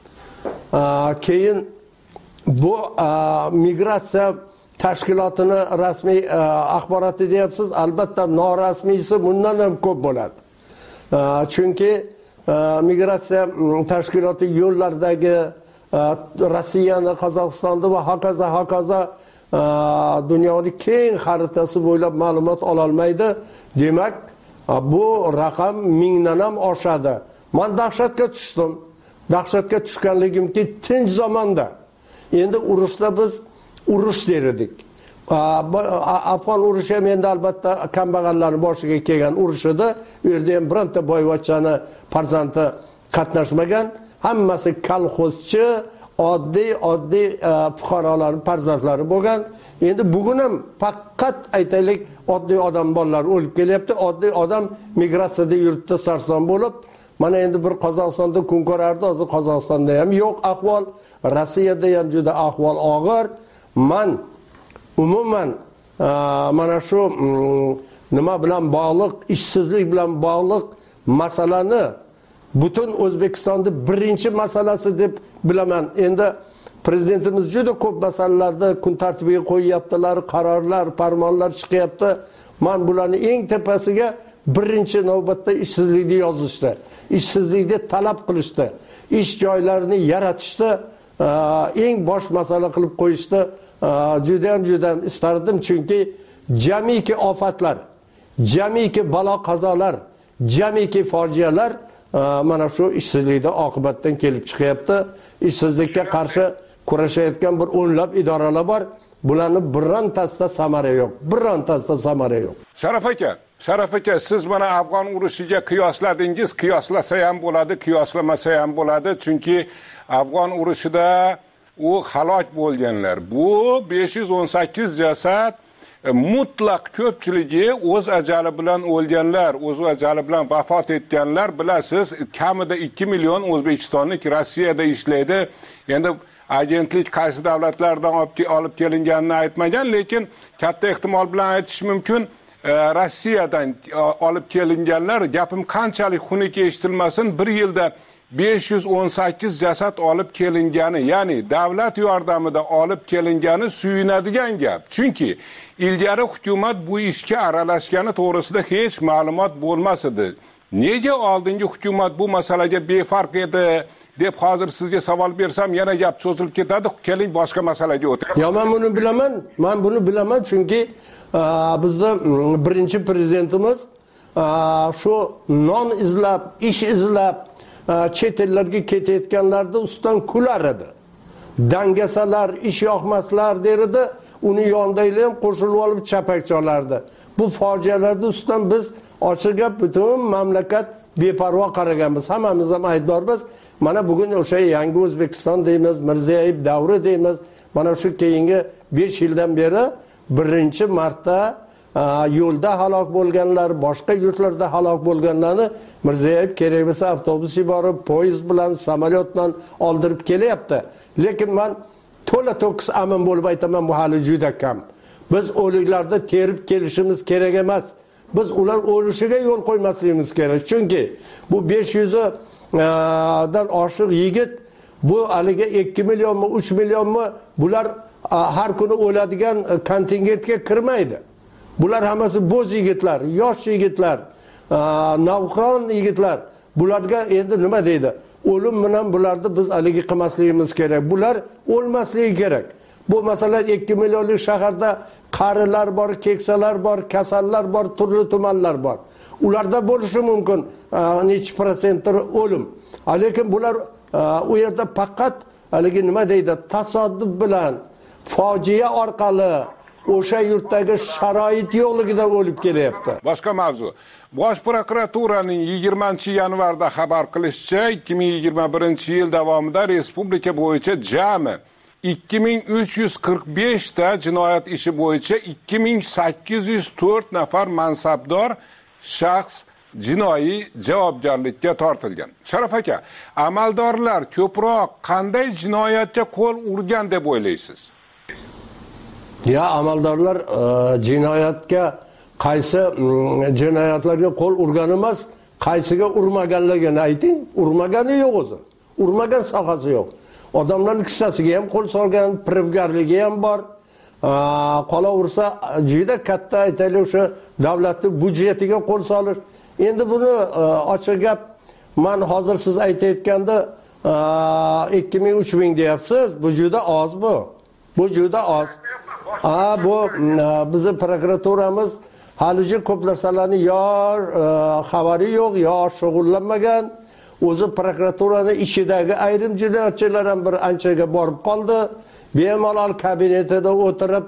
keyin bu migratsiya tashkilotini rasmiy axboroti deyapsiz, albatta norasmiysi bundan ham ko'p bo'ladi. Chunki migratsiya tashkiloti yo'llardagi Rossiyani, Qozog'istonni va hokazo dunyoning keng xaritasi bo'ylab ma'lumot ola olmaydi. Demak, bu raqam 1000 dan ham oshadi. Men dahshatga tushdim. Dahshatga tushganligimki tinch zamonda. Endi urushda biz urush derdik. Afg'on urushi ham endi albatta kambag'allarning boshiga kelgan urush edi. U yerda ham bironta boyvachchani farzandi qatnashmagan. Hammasi kolxozchi, oddiy fuqarolarning farzandlari bo'lgan. Endi bugun ham faqat aytaylik oddiy odam bolalar o'lib kelyapti. Oddiy odam migratsiyada yurtda sarson bo'lib, mana endi bir Qozog'istonda kun ko'rardi, hozir Qozog'istonda ham yo'q ahvol, Rossiyada ham juda ahvol og'ir. Men umuman mana shu nima bilan bog'liq, ishsizlik bilan bog'liq masalani butun O'zbekistonning birinchi masalasi deb bilaman. Endi prezidentimiz juda ko'p masalalarda kun tartibiga qo'yyaptilar, qarorlar, farmonlar chiqyapti. Men bularning eng tepasiga birinchi navbatda ishsizlikni yozishdi. Ishsizlikni talab qilishdi. Ish joylarini yaratishdi. Eng bosh masala qilib qo'yishdi. Juda ham istardim, chunki jamiki ofatlar, jamiki balo qazolar, jamiki fojialar mana shu ishsizlikda oqibatdan kelib chiqyapti. Ishsizlikka qarshi kurashayotgan bir o'nlab idoralar bor. Bularning birontasida samara yo'q. Birontasida samara yo'q. Sharof aka, Sharaf aka, siz mana Afg'on urushiga qiyosladingiz. Qiyoslasa ham bo'ladi, qiyoslamasa ham bo'ladi. Chunki Afg'on urushida u halok bo'lganlar. Bu 518 jasad mutlaq ko'pchiligi o'z ajali bilan o'lganlar, o'z ajali bilan vafot etganlar. Bilasiz, kamida 2 million O'zbekistonlik Rossiyada ishlaydi. Endi agentlik qaysi davlatlardan olib kelinganini aytmagan, lekin katta ehtimol bilan aytish mumkin, Rossiyadan olib kelinganlar. Gapim qanchalik xunuk eshitilmasin, bir yilda 518 jasad olib kelingani, ya'ni davlat yordamida olib kelingani suyunadigan gap. Chunki ilgari hukumat bu ishga aralashgani to'g'risida hech ma'lumot bo'lmas edi. Nega oldingi hukumat bu masalaga befarq edi deb hozir sizga savol bersam yana gap cho'zilib ketadi. Keling boshqa masalaga o'taylik. Yo, men buni bilaman chunki bizda birinchi prezidentimiz shu non izlab, ish izlab chet ellarga ketayotganlarda ustidan kular edi. Dangasalar, ish yoqmaslar derdi, uni yondagilar ham qo'shilib olib chapak cholardi. Bu fojialarda ustidan biz ochiq gap butun mamlakat beparvo qaraganmiz. Hammamiz ham aybdormiz. Mana bugun o'sha yangi O'zbekiston deymiz, Mirziyoyev davri deymiz. Mana shu keyingi 5 yildan beri birinchi marta yo'lda halok bo'lganlar, boshqa yurtlarda halok bo'lganlarni Mirziyoyev kerak bo'lsa avtobus yuborib, poyezd bilan, samolyot bilan oldirib kelyapti. Lekin men to'la to'kis amin bo'lib aytaman, bu hali juda kam. Biz o'liklarda terib kelishimiz kerak emas. Biz ular o'lishiga yo'l qo'ymasligimiz kerak. Chunki bu 500 dan oshiq yigit, bu haliga 2 millionmi, 3 millionmi, bular har kuni o'ladigan kontingentga kirmaydi. Bular hammasi bo'z yigitlar, yosh yigitlar, navqiron yigitlar. Bularga endi nima deydi? O'lim bilan bularni biz haligi qilmasligimiz kerak. Bular o'lmasligi kerak. Bu masalan 2 millionlik shaharda qarilar bor, keksalar bor, kasallar bor, turli tumanlar bor. Ularda bo'lishi mumkin necha prosentdir o'lim. Lekin bular u yerda faqat haligi nima deydi? Tasodif bilan, fojia orqali o'sha yurtdagi sharoit yo'qligidan o'lib kelyapti. Boshqa mavzu. Bosh prokuraturaning 20-yanvarda xabar qilishicha, 2021-yil davomida respublika bo'yicha jami 2345 ta jinoyat ishi bo'yicha 2804 nafar mansabdor shaxs jinoiy javobgarlikka tortilgan. Sharaf aka, amaldorlar ko'proq qanday jinoyatga qo'l urgan deb o'ylaysiz? Ya, amaldorlar jinoyatga qaysi jinoyatlarga qo'l urgan emas, qaysiga urmaganligini ayting. Urmagani yo'q o'zi. Urmagan sohasi yo'q. Odamlarning kissasiga ham qo'l solgan, firibgarligi ham bor. Qolaversa juda katta aytaylik o'sha davlatning budjetiga qo'l solish. Endi buni ochiq gap, men hozir siz aytayotganda 2000-3000 deyapsiz. Bu juda oz bu. Bu juda oz. Bu bizning prokuraturamiz haligi ko'p narsalarni yo xabari yo'q, yo shug'ullanmagan. O'zi prokuraturani ichidagi ayrim jinoyatchilar ham bir anchaga borib qoldi. Bemalol kabinetida o'tirib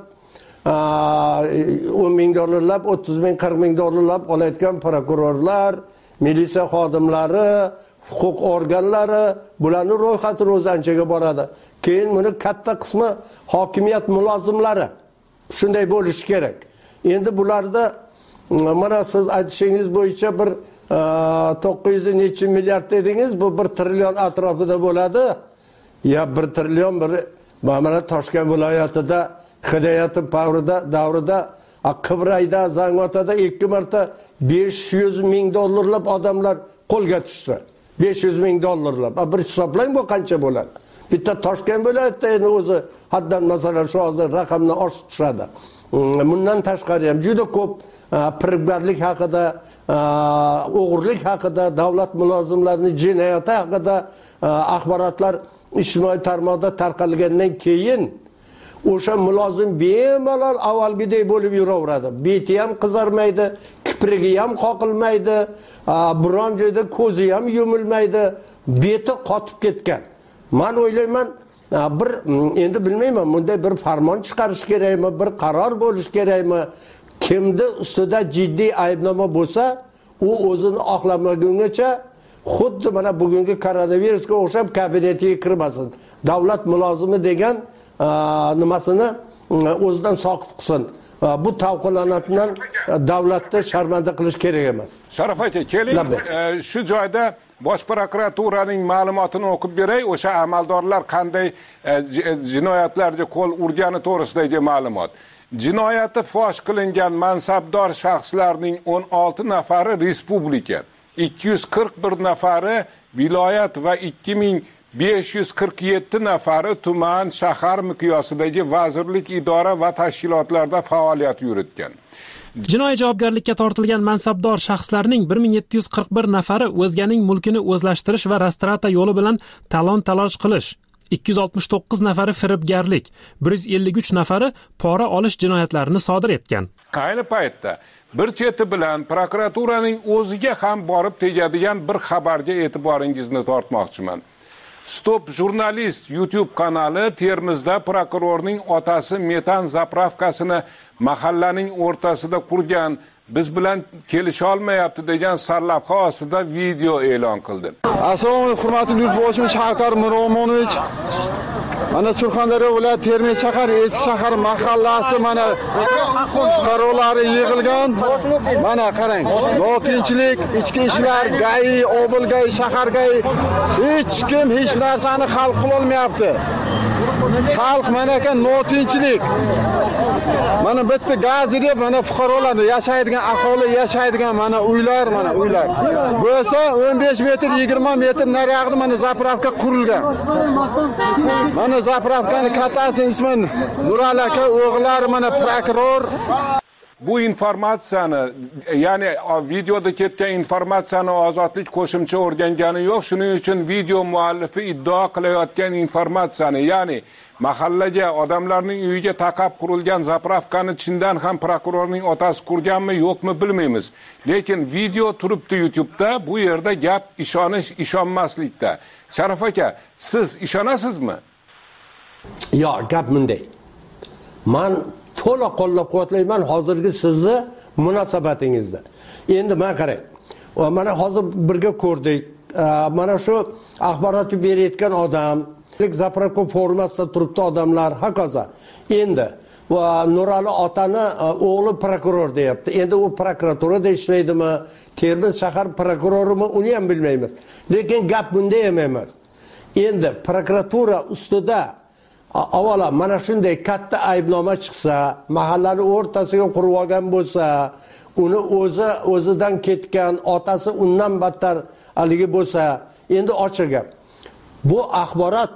10 ming dollarlab, 30 ming, 40 ming dollarlab olayotgan prokurorlar, militsiya xodimlari, huquq organlari, bularning ro'yxati o'zi anchaga boradi. Keyin buni katta qismi hokimiyat mulozimlari. Shunday bo'lishi kerak. Endi bularda mana siz aytishingiz bo'yicha bir 900 necha milliard dedingiz, bu 1 trillion atrofida bo'ladi. Ya 1 trillion bir mana Toshkent viloyatida Hidoyatov davrida Qibrayda, Zangotada 2 marta 500 ming dollarlab odamlar qo'lga tushdi. 500 ming dollarlab. Bir hisoblang, bu qancha bo'ladi? Bitta Toshkent viloyatida endi o'zi haddan masalan shu hozir raqamni oshib tushadi. Bundan tashqari ham juda ko'p firibgarlik haqida, o'g'irlik haqida, davlat mulozimlarining jinoyati haqida axborotlar ijtimoiy tarmoqda tarqalgandan keyin o'sha mulozim bemalol avvalgidek bo'lib yuraveradi. Beti ham qizarmaydi, kiprigi ham qoqilmaydi, biron joyda ko'zi ham yumilmaydi, beti qotib ketgan. Men o'ylayman, endi bilmayman, bunday bir farmon chiqarish kerakmi, bir qaror bo'lish kerakmi? kimni ustida jiddiy aybnoma bo'lsa, u o'zini oqlamaguncha xuddi mana bugungi koronavirusga o'xshab kabinetiga kirmasin. Davlat mulozimi degan nimasini o'zidan soqit qilsin. Bu tavqilonatdan davlatni sharmanda qilish kerak emas. Sharaf aka, keling shu joyda Bosh prokuraturaning ma'lumotini o'qib beray. O'sha amaldorlar qanday jinoyatlarga qo'l urgani to'g'risidagi ma'lumot. Jinoyati fosh qilingan mansabdor shaxslarning 16 nafari respublika, 241 nafari viloyat va 2547 nafari tuman, shahar miqyosidagi vazirlik, idora va tashkilotlarda faoliyat yuritgan. Jinoiy javobgarlikka tortilgan mansabdor shaxslarning 1741 nafari o'zganing mulkini o'zlashtirish va restrata yo'li bilan talon-taroj qilish, 269 nafari firibgarlik, 153 nafari pora olish jinoyatlarini sodir etgan. Ayni paytda bir cheti bilan prokuraturaning o'ziga ham borib tegadigan bir xabarga e'tiboringizni tortmoqchiman. Stop jurnalist YouTube kanali Termizda prokurorning otasi metan zapravkasini mahallaning o'rtasida qurgan, biz bilan kelisha olmayapti degan sarlavha ostida video e'lon qildi. Assalomu alaykum, hurmatli yurtboshim Shavkat Miromonovich. Mana Surxondaryo viloyati Termiz shahar Eski shahar mahallasi mana fuqarolari yig'ilgan. Mana qarang, notinchlik, ichki ishlar, GAI, obilgay, shahar GAI hech kim hech narsani hal qila olmayapti. Xalq mana ekan notinchlik. Mana bitta gaz deb mana fuqarolar yashaydigan, aholi yashaydigan mana uylar. Bo'lsa 15 metr, 20 metr naryoqda mana zapravka qurilgan. Mana zapravkani kattasi ismi Nurali aka, o'g'illari mana prokuror. Bu informatsiyani, ya'ni videoda ketgan informatsiyani ozodlik qo'shimcha o'rgangani yo'q. Shuning uchun video muallifi iddao qilayotgan informatsiyani, ya'ni mahallaga, odamlarning uyiga taqab qurilgan zapravkani chindan ham prokurorning otasi qurganmi, yo'qmi bilmaymiz. Lekin video turibdi YouTube'da. Bu yerda gap ishonish, ishonmaslikda. Sharaf aka, siz ishonasizmi? Yo'q, gap bunday. Men to'liq qo'llab-quvvatlayman hozirgi sizni munosabatingizda. Endi men qarang. Mana hozir birga ko'rdik. Mana shu axborot berayotgan odam, zapravka formasida turibdi odamlar, hokazo. Endi va Nurali otani o'g'li prokuror deyapti. Endi u prokuraturada ishlaydimi, Termiz shahar prokurorimi, uni ham bilmaymiz. Lekin gap bunday emas. Endi prokuratura ustida avvalo mana shunday katta aybnoma chiqsa, mahallani o'rtasiga qurib olgan bo'lsa, uni o'zidan ketgan, otasi undan battar haligi bo'lsa, endi ochiq gap. Bu axborot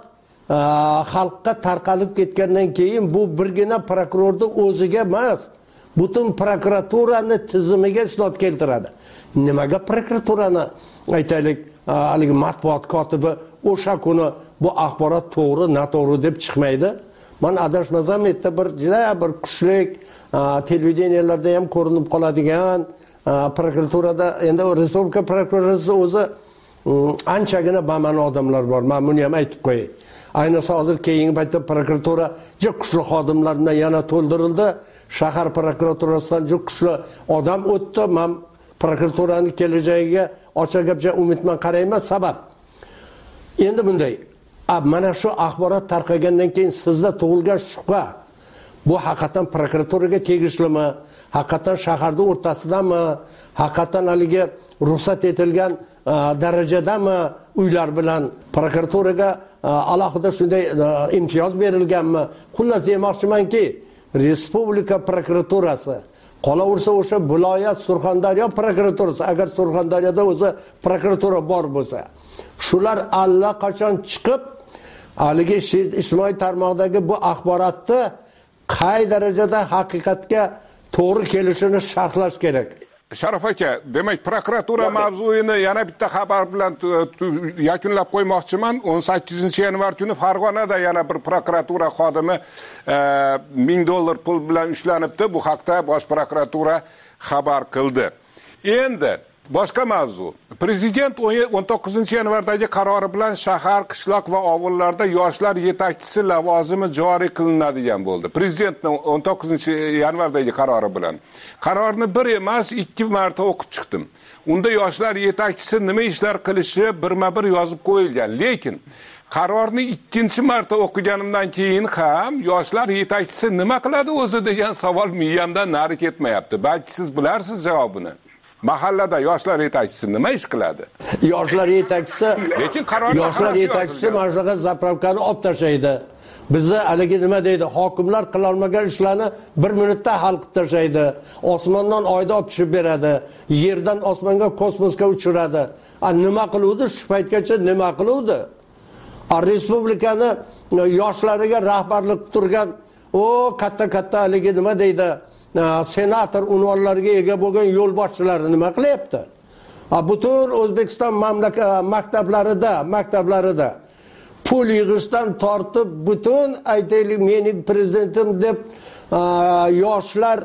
xalqqa tarqalib ketgandan keyin bu birgina prokurorning o'ziga emas, butun prokuraturani tizimiga isnod keltiradi. Nimaga prokuraturani aytaylik, haligi matbuot kotibi o'sha kuni bu axborot to'g'ri, noto'g'ri deb chiqmaydi. Men adashmasam, erta bir kuchlik televideniyalarda ham ko'rinib qoladigan prokuraturada, endi respublika prokuraturasi o'zi anchagina bama'ni odamlar bor. Men buni ham aytib qo'yay. Ayniqsa hozir keyingi paytda prokuratura juda kuchli xodimlar bilan yana to'ldirildi. Shahar prokuraturasidan juda kuchli odam o'tdi. Men prokuraturaning kelajagiga ochiq gapcha umidman qarayman. Sabab endi bunday. Mana shu axborot tarqagandan keyin sizda tug'ilgan shubha, bu haqiqatan prokuraturaga tegishlimi, haqiqatan shaharda o'rtasidami, haqiqatan haligi ruxsat etilgan darajadami uylar bilan prokuraturaga alohida shunday imtiyoz berilganmi? Xullas demoqchimanki, respublika prokuraturasi, qolaversa o'sha viloyat Surxondaryo prokuraturasi, agar Surxondaryoda o'zi prokuratura bor bo'lsa, shular allaqachon chiqib haligi ijtimoiy tarmoqdagi bu axborotni qay darajada haqiqatga to'g'ri kelishini sharhlash kerak. Sharaf aka, demak prokuratura mavzuyini yana bitta xabar bilan yakunlab qo'ymoqchiman. 18-yanvar kuni Farg'onada yana bir prokuratura xodimi $1000 pul bilan ushlanibdi. Bu haqda Bosh prokuratura xabar qildi. Endi Boshqa mavzu. Prezident 19-yanvardagi qarori bilan shahar, qishloq va ovullarda yoshlar yetakchisi lavozimi joriy qilinadigan bo'ldi. Prezidentning 19-yanvardagi qarori bilan. Qarorni bir emas, 2 marta o'qib chiqdim. Unda yoshlar yetakchisi nima ishlar qilishi birma-bir yozib qo'yilgan. Lekin qarorni 2-marta o'qiganimdan keyin ham yoshlar yetakchisi nima qiladi o'zi degan savol miyamdan nari ketmayapti. Balki siz bilarsiz javobini. Mahallada yoshlar yetakchisi nima ish qiladi? Yoshlar yetakchisi, lekin qarorni yoshlar yetakchisi mana shunaqa zapravkani olib tashlaydi. Bizda haligi nima deydi? Hokimlar qila olmagan ishlarni 1 minutda hal qilib tashlaydi. Osmondan oyda olib tushib beradi. Yerdan osmonga, kosmosga uchiradi. Nima qiluvdi? Shu paytgacha nima qiluvdi? Respublikani yoshlariga rahbarlik turgan katta haligi nima deydi? Senator unvonlariga ega bo'lgan yo'lboshchilarni nima qilyapti? Butun O'zbekiston maktablarida pul yig'ishdan tortib butun aytaylik mening prezidentim deb yoshlar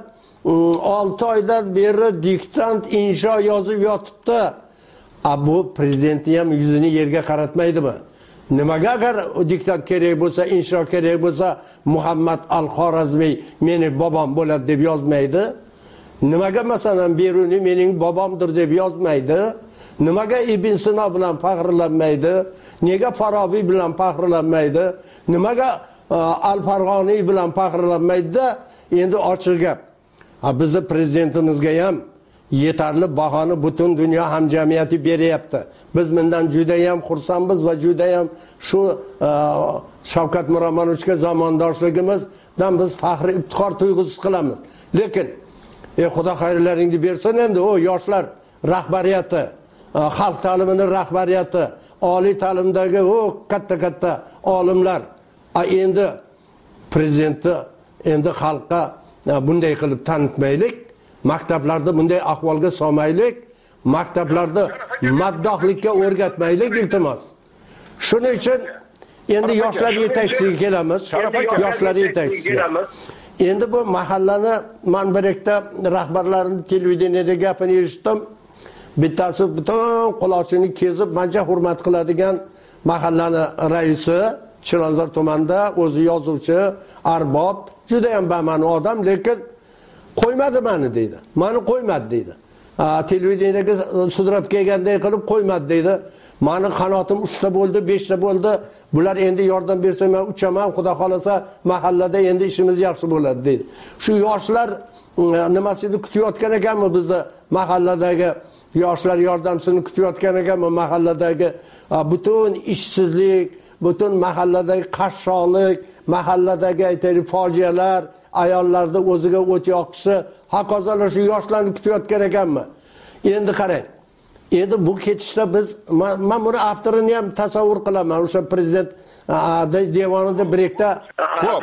6 oydan beri diktant insho yozib yotibdi. Bu prezidentni ham yuzini yerga qaratmaydimi? Nimaga agar diktat kerak bo'lsa, insho kerak bo'lsa, Muhammad al-Xorazmiy mening bobom bo'ladi deb yozmaydi? Nimaga masalan Beruniy mening bobomdir deb yozmaydi? Nimaga Ibn Sino bilan faxrlanmaydi? Nega Farabiy bilan faxrlanmaydi? Nimaga Al-Farg'oniy bilan faxrlanmaydi? Endi ochiq gap. Bizning prezidentimizga ham yetarli bahoni butun dunyo hamjamiyati beryapti. Biz bundan juda ham xursandmiz va juda ham shu Shavkat Miromonovichga zamondoshligimizdan biz faxri iftixor tuyg'usi qilamiz. Lekin Xudo xayrlaringni bersin, endi o yoshlar rahbariyati, xalq ta'limini rahbariyati, oliy ta'limdagi katta olimlar endi prezidentni endi xalqqa bunday qilib tanitmaylik. Maktablarda bunday ahvolga solmaylik, maktablarda maddohlikka o'rgatmaylik iltimos. Shuning uchun endi yoshlar yetakchisiga kelamiz. Yoshlar yetakchisiga. Endi bu mahallani men bir ikkita rahbarlarini televideniyada gapini eshitdim. Bittasi butun qulochini kezib, menga hurmat qiladigan mahallani raisi, Chilonzor tumanida o'zi yozuvchi, arbob, juda ham bama'ni odam, lekin qo'ymadi meni deydi. Meni qo'ymadi deydi. Televideniyaga sudrab kelganday qilib qo'ymadi deydi. Meni qanotim 3 ta bo'ldi, 5 ta bo'ldi. Bular endi yordam bersa men uchaman, xudo xolasa mahallada endi ishimiz yaxshi bo'ladi deydi. Shu yoshlar nimasini kutayotgan ekanmi bizda mahalladagi yoshlar yordamchisini kutayotgan ekanmi mahalladagi butun ishsizlik, butun mahalladagi qashshoqlik, mahalladagi aytaylik fojialar, ayollarda o'ziga o't yoqishi, hokazolar shu yoshlarni kutayotgan ekanmi? Endi qarang. Endi bu ketishda biz men buni avtorini ham tasavvur qilaman. O'sha prezident devonida brekda Xo'p,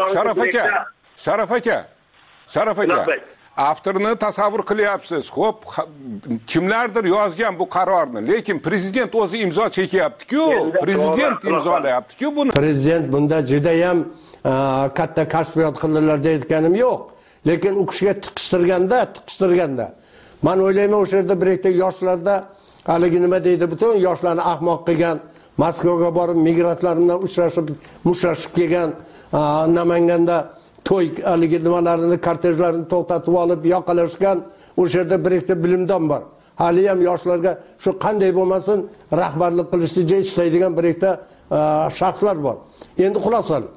Sharaf aka. Avtorini tasavvur qilyapsiz. Xo'p, kimlardir yozgan bu qarorni, lekin prezident o'zi imzo chekyapti-ku, prezident imzolayapti-ku buni. Prezident bunda juda ham katta kashfiyot qildilar deyotganim yo'q. Lekin u kishiga tiqishtirganda men o'ylayman o'sha yerda bir ikkita yoshlarda haligi nima deydi, butun yoshlarni ahmoq qilgan, Moskvaga borib migrantlar bilan mushtlashib kelgan, Namanganda to'y haligi nimalarini, kortejlarini to'xtatib olib yoqalashgan o'sha yerda bir ikkita bilimdon bor. Hali ham yoshlarga shu qanday bo'lmasin rahbarlik qilishni istaydigan bir ikkita shaxslar bor. Endi xulosalar.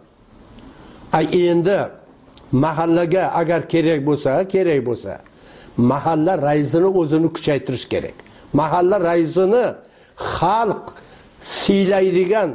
Endi mahallaga agar kerak bo'lsa, mahalla raisini o'zini kuchaytirish kerak. Mahalla raisini xalq siylaydigan,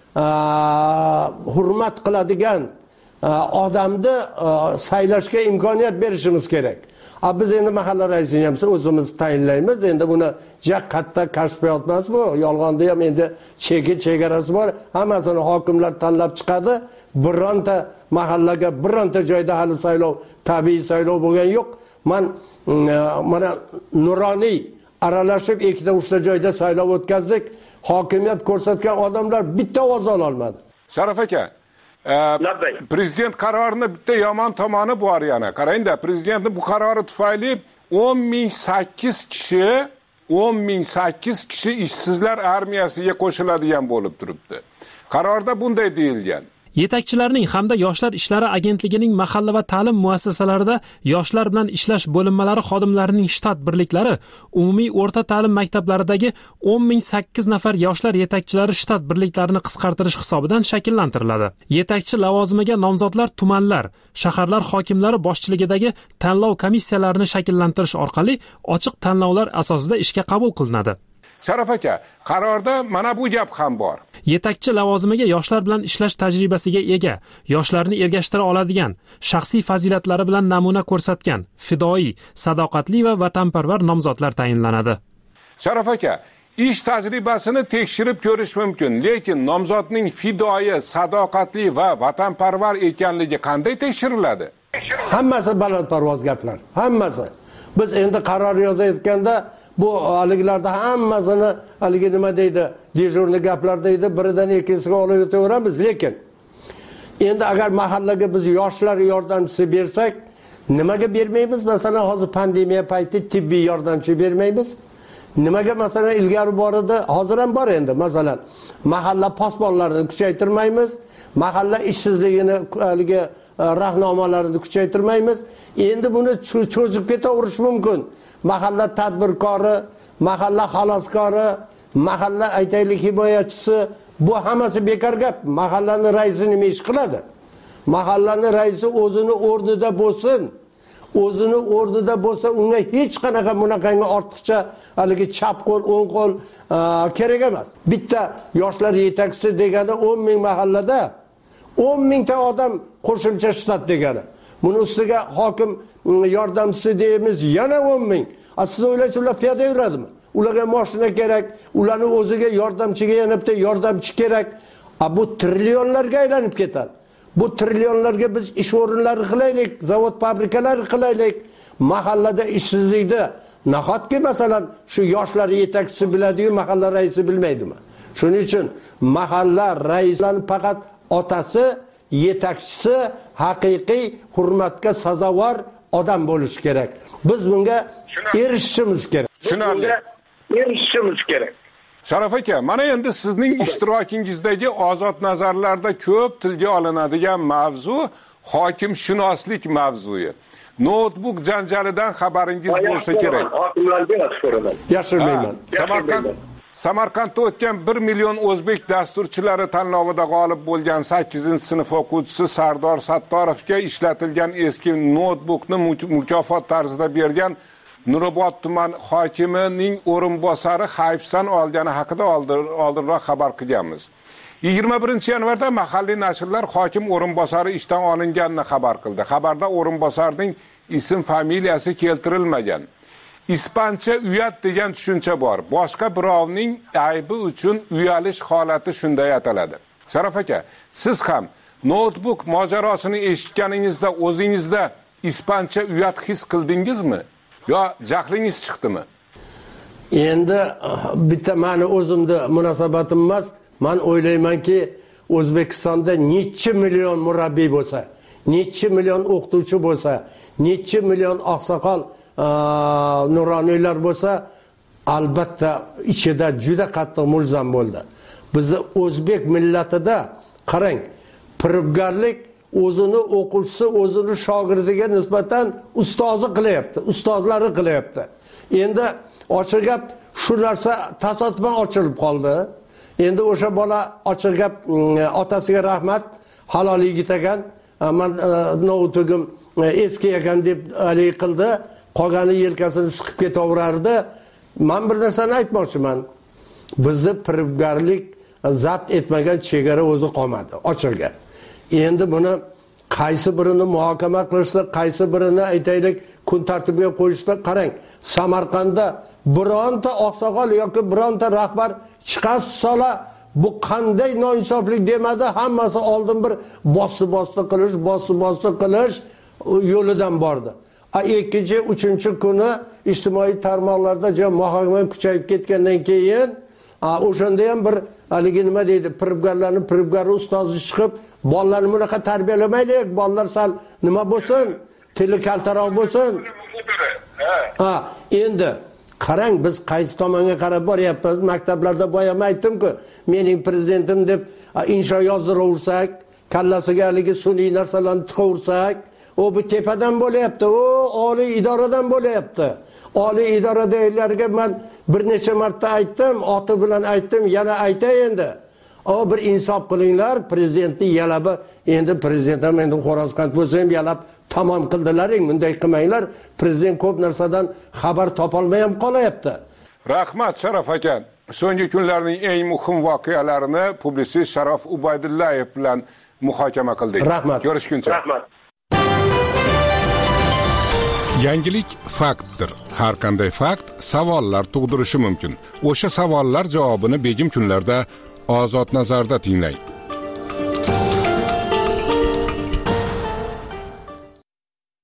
hurmat qiladigan odamni saylashga imkoniyat berishimiz kerak. Biz endi mahalla raisini ham o'zimiz tayinlaymiz. Endi buni katta kashfiyot emas bu. Yolg'onda ham endi chegarasi bor. Hammasini hokimlar tanlab chiqadi. Bironta mahallaga, bironta joyda hali saylov, tabiiy saylov bo'lgan yo'q. Mana nuroniy aralashib 2-3 ta joyda saylov o'tkazdik. Hokimiyat ko'rsatgan odamlar bitta ovoz ola olmadi. Sharaf aka, prezident qarorini bitta yomon tomoni bor yana. Qarangda, prezidentning bu qarori tufayli 10,008 kishi 10.008 kishi ishsizlar armiyasiga qo'shiladigan bo'lib turibdi. Qarorda bunday deyilgan. Yetakchilarning hamda Yoshlar ishlari agentligining mahalla va ta'lim muassasalarida yoshlar bilan ishlash bo'linmalari xodimlarining shtat birliklari umumiy o'rta ta'lim maktablaridagi 10.008 nafar yoshlar yetakchilari shtat birliklarini qisqartirish hisobidan shakllantiriladi. Yetakchi lavozimiga nomzodlar tumanlar, shaharlar hokimlari boshchiligidagi tanlov komissiyalarini shakllantirish orqali ochiq tanlovlar asosida ishga qabul qilinadi. Sharaf aka, qarorda mana bu gap ham bor. Yetakchi lavozimiga yoshlar bilan ishlash tajribasiga ega, yoshlarni ergashtira oladigan, shaxsiy fazilatlari bilan namuna ko'rsatgan, fidoyi, sadoqatli va vatanparvar nomzodlar tayinlanadi. Sharaf aka, ish tajribasini tekshirib ko'rish mumkin, lekin nomzodning fidoyi, sadoqatli va vatanparvar ekanligi qanday tekshiriladi? Hammasi balandparvoz gaplar, hammasi. Biz endi qaror yozayotganda bu haliglarda hammasini haligi nima deydi, dejurni gaplar deydi, biridan ikkinchisiga olib o'taveramiz, lekin endi agar mahallaga biz yoshlar yordamchisi bersak, nimaga bermaymiz? Masalan, hozir pandemiya payti tibbiy yordamchi bermaymiz. Nimaga masalan ilgari bor edi, hozir ham bor endi. Masalan, mahalla posbonlarini kuchaytirmaymiz, mahalla ishsizligini haligi rahnamalarini kuchaytirmaymiz. Endi buni cho'zib ketaverish mumkin. Mahalla tadbirkori, mahalla xaloskori, mahalla aytaylik himoyachisi, bu hammasi bekor gap. Mahallani raisi nima ish qiladi? Mahallani raisi o'zini o'rnida bo'lsin. O'zini o'rnida bo'lsa, unga hech qanaqa bunaqangi ortiqcha haligi chap qo'l, o'ng qo'l kerak emas. Bitta yoshlar yetakchisi degani 10.000 mahallada 10.000 ta odam qo'shimcha shtat degani. Buni ustiga hokim yordamchisi deymiz, yana 10.000. Siz o'ylaysiz, ular piyoda yuradimi? Ularga mashina kerak, ularning o'ziga yordamchiga yana bitta yordamchi kerak. Bu trillionlarga aylanib ketadi. Bu trillionlarga biz ish o'rinlari qilaylik, zavod fabrikalar qilaylik. Mahallada ishsizlikni nahotki masalan shu yoshlar yetakchisi biladi-yu, mahalla raisi bilmaydimi? Shuning uchun mahalla raisining faqat otasi, yetakchisi haqiqiy hurmatga sazovor odam bo'lishi kerak. Biz bunga erishishimiz kerak. Tushunarli. Erishishimiz kerak. Sharaf aka, mana endi sizning ishtirokingizdagi ozod nazarlarda ko'p tilga olinadigan mavzu hokimshunoslik mavzusi. Notebook janjalidan xabaringiz bo'lsa kerak. Hokimlarga so'raman. Yashirmayman. Samarqandda o'tgan 1 million o'zbek dasturchilari tanlovida g'olib bo'lgan 8-sinf o'quvchisi Sardor Sattorovga ishlatilgan eski notebookni mukofot tarzida bergan Nurobod tuman hokimining o'rinbosari hayfsan olgani haqida oldinroq xabar qilganmiz. 21-yanvarda mahalliy nashrlar hokim o'rinbosari ishdan olinganini xabar qildi. Xabarda o'rinbosarning ism familiyasi keltirilmagan. Ispancha uyat degan tushuncha bor. Boshqa birovning aybi uchun uyalish holati shunday ataladi. Sharaf aka, siz ham notebook mojarosini eshitganingizda o'zingizda ispancha uyat his qildingizmi? Yo jahlingiz chiqdimi? Endi bitta meni o'zimda munosabatim emas. Men o'ylaymanki, O'zbekistonda necha million murabbiy bo'lsa, necha million o'qituvchi bo'lsa, necha million oqsoqol nuroniylar bo'lsa, albatta ichida juda qattiq mulzam bo'ldi. Bizni o'zbek millatida qarang, firibgarlik o'zini o'quvchisi, o'zini shogirdiga nisbatan ustozi qilyapti, ustozlari qilyapti. Endi ochiq gap shu narsa tasodifan ochilib qoldi. Endi o'sha bola ochiq gap otasiga rahmat, halol yigit ekan, men notebook'im eski ekan deb halik qildi, qolgani yelkasini siqib ketaverardi. Men bir narsani aytmoqchiman. Bizni firibgarlik zabt etmagan chegara o'zi qolmadi, ochiq gap. Endi buni qaysi birini muhokama qilishdi, qaysi birini aytaylik kun tartibiga qo'yishdi. Qarang, Samarqandda bironta oqsoqol yoki bironta rahbar chiqas sola bu qanday noinsoflik demadi, hammasi oldin bir bosdi qilish yo'lidan bordi. Ikkinchi, uchinchi kuni ijtimoiy tarmoqlarda muhokama kuchayib ketgandan keyin o'shanda ham bir haligi nima deydi, firibgarlar ustozi chiqib, bolalarni bunaqa tarbiyalamaylik, bolalar sal nima bo'lsin, tili kaltaroq bo'lsin. Endi qarang biz qaysi tomonga qarab boryapmiz. Maktablarda boyam aytdim-ku, mening prezidentim deb insho yozdiraversak, kallasiga haligi sun'iy narsalarni tiqaversak, o bu tepadan bo'lyapti, o oliy idoradan bo'lyapti. Oliy idoradagilariga men bir necha marta aytdim, oti bilan aytdim, yana aytay endi. O bir insof qilinglar, prezidentni yalab, endi prezident ham endi xo'rozqand bo'lsa ham yalab tamom qildilaring, bunday qilmanglar. Prezident ko'p narsadan xabar topolmay ham qolyapti. Rahmat Sharof aka. So'nggi kunlarning eng muhim voqealarini publisist Sharof Ubaydullayev bilan muhokama qildik. Rahmat. Ko'rishguncha. Rahmat. Yangilik faktdir. Har qanday fakt savollar tug'dirishi mumkin. O'sha savollar javobini begim kunlarda Ozod nazarda tinglang.